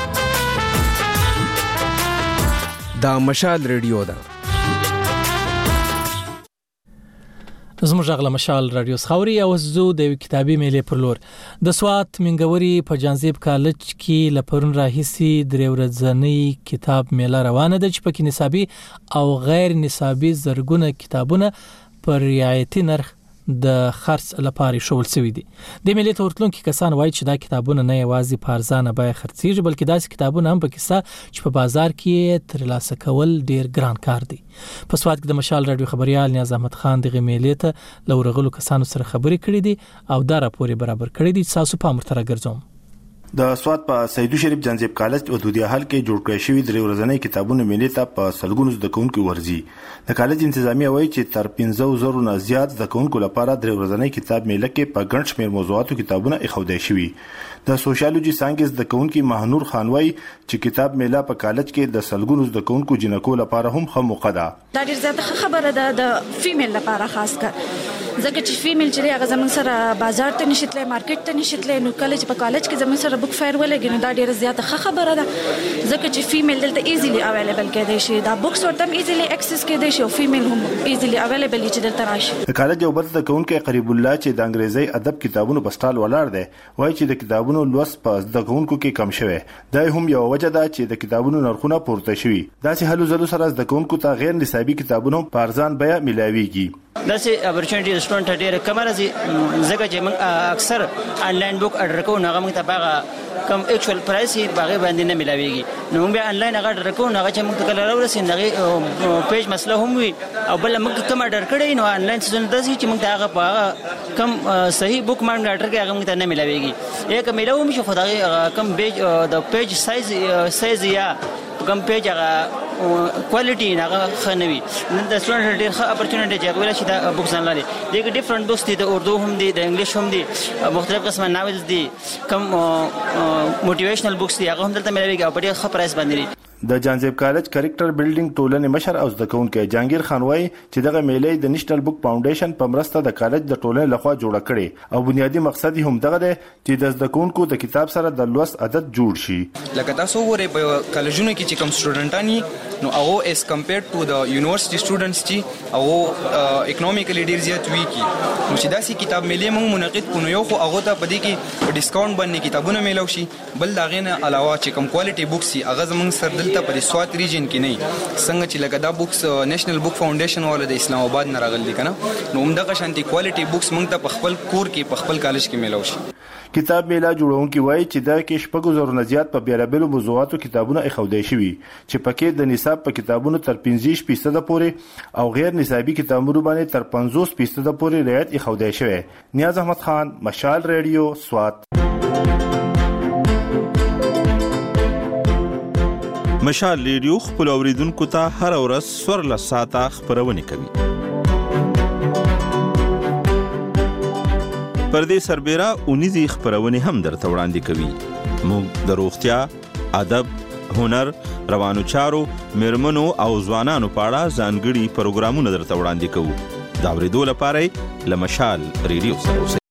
[SPEAKER 23] دا مشال رادیو ده.
[SPEAKER 1] زموږ غلا مشال رادیو خاوري او زو د کتابي میلې پر لور د سوات منګوري په جانزیب کالج کې لپرون راهسي درې ورځنی کتاب میله روانه ده چې په نصابي او غیر نصابي زرګونه کتابونه پر رعایتي نرخ د خرڅ لپاره شول سوي دي. د میلې تورتلون کې کسان وایي چې دا کتابونه نه یوازې په ارزانه بیه خرڅيږي بلکې داسې کتابونه هم پکې ستا چې په بازار کې ترلاسه کول ډیر ګران کار دی. په سواد کې د مشال رادیو خبريال نیاز احمد خان د میلې ته لورغلو کسانو سره خبرې کړې دي او دا راپور برابر کړی دي. تاسو په مرتره ګرځوم.
[SPEAKER 25] د سواد په سیدو شریف جنزیب کالج او دودیا حل کې جوړ کړی شوی درې ورځنی کتابونو میلې ته په سلګونو زدهکونکو ورځي. د کالج انتظامیه وایي چې تر 15,000 نه زیات زدهکونکو لپاره درې ورځنی کتاب میله کې په ګڼ شمېر موضوعاتو کتابونه ایښودل شوي. د سوشیالوجي څانګې زدهکونکي مهنور خان وایي چې کتاب میله په کالج کې د سلګونو زدهکونکو جنکو لپاره هم ښه موقع ده.
[SPEAKER 26] دا ډېر زیاته خبره ده د فیمیل لپاره خاص کر
[SPEAKER 3] ځکه چې فیمیل چې هغه زموږ سره بازار ته نشitله مارکیټ ته نشitله نو کله چې په کالج کې زموږ سره بک فایر ولګي نو دا ډیره زیاته ښه خبره ده ځکه چې فیمیل دلته ایزیلی اویلیبل کېدای شي دا بوکس ورته ایزیلی اکسس کېدای شي او فیمیل هم ایزیلی اویلیبل چې دلته راشي.
[SPEAKER 25] کالج یو بل زدهکوونکی قریب الله چې د انګریزي ادب کتابونو په سټال ولاړ دی وایي چې د کتابونو لوست په زدهکوونکو کې کم شوی دا هم یو وجه ده چې د کتابونو نرخونه پورته شوي داسې هلو ځلو سره زدهکوونکو ته غیر نصابي کتابونو په ارزان بیه ملاويږي.
[SPEAKER 5] داسې اپورچونټی سټوډنټ ډېر کم راځي ځکه چې موږ اکثر انلاین بک اډر کوو نو هغه موږ ته باغه کم اکچوال پرایس یې باغه باندې نه ملاويږي نو موږ بیا انلاین هغه اډر کوو نو هغه چې موږ ته کله راورسي هغه پیج مسله هم وي او بل موږ کم اډر کړی نو انلاین سیزن داسې چې موږ ته هغه په کم صحیح بک باندې اډر کوي هغه موږ ته نه ملاويږي یک ملاو مشه خدای کم پیج د پیج سایز یا کم پیج هغه کوالټي هغه خنوي نن د سټوډنټ ډېر ښه اپورچونټی چې ویل شي دا بوکس نه لري دغه ډیفرنٹ بوکس دي د اردو هم دي د انګلیش هم دي مختلف قسمه ناولز دي کم موټیویشنل بوکس دي هغه هم دلته ملوي او په ډېر ښه پرایس باندې
[SPEAKER 25] د جانزیب کالج کریکټر بلډینګ ټولنې مشر او زدهکوونکی جهانگیر خان وایي چې دغه میلې د نېشنل بک فاونډیشن په مرسته د کالج د ټولنې لخوا جوړه کړې او بنیادی مقصد هم دغه دی چې د زدهکوونکو د کتاب سره د لوست عادت جوړ شي.
[SPEAKER 7] لکه تاسو وګورئ په کالجونو کې چې کوم سټوډنټان نو هغه اس کمپیرډ ټو د یونیورسيټي سټوډنټس چې هغه اکونومیکلی ډیر زیات وی کی نو چې داسې کتاب میلې موږ منعقد کړو یو خو هغه ته پدې کې ډیسکاونټ باندې کتابونه میلاو شي بل دا غینه علاوه چې کوم کوالټي بوکس هغه زموږ سره دلته په سوات ریجن کې نه څنګه چې لکه دا بوکس نېشنل بک فاونډیشن والا د اسلام آباد نه راغلي کنه نو همدغه شانتي کوالټي بوکس موږ ته په خپل کور کې په خپل کالج کې میلاو شي.
[SPEAKER 25] کتاب میلا جوړونکي وایي چې دا کې شپږ زره نه زیات په بیلابېلو موضوعاتو کتابونه ایښودل شوي چې پکې د نصاب په کتابونو تر 15% پورې او غیر نصابي کتابونو باندې تر 50% پورې رعایت ایښودل شوی. نیاز احمد خان مشال ریډیو سوات.
[SPEAKER 21] مشال ریډیو خپل اوریدونکو ته هر ورځ سور لساته خبرونه کوي. پردې سربېره اونیزي خبرونه هم درته وړاندې کوي. موږ د روغتیا، ادب، هنر، روانو چارو، میرمنو او ځوانانو په اړه ځانګړي پروګرامونه درته وړاندې کوو. دا اورېدو لپاره له مشال ریډیو سره اوسئ.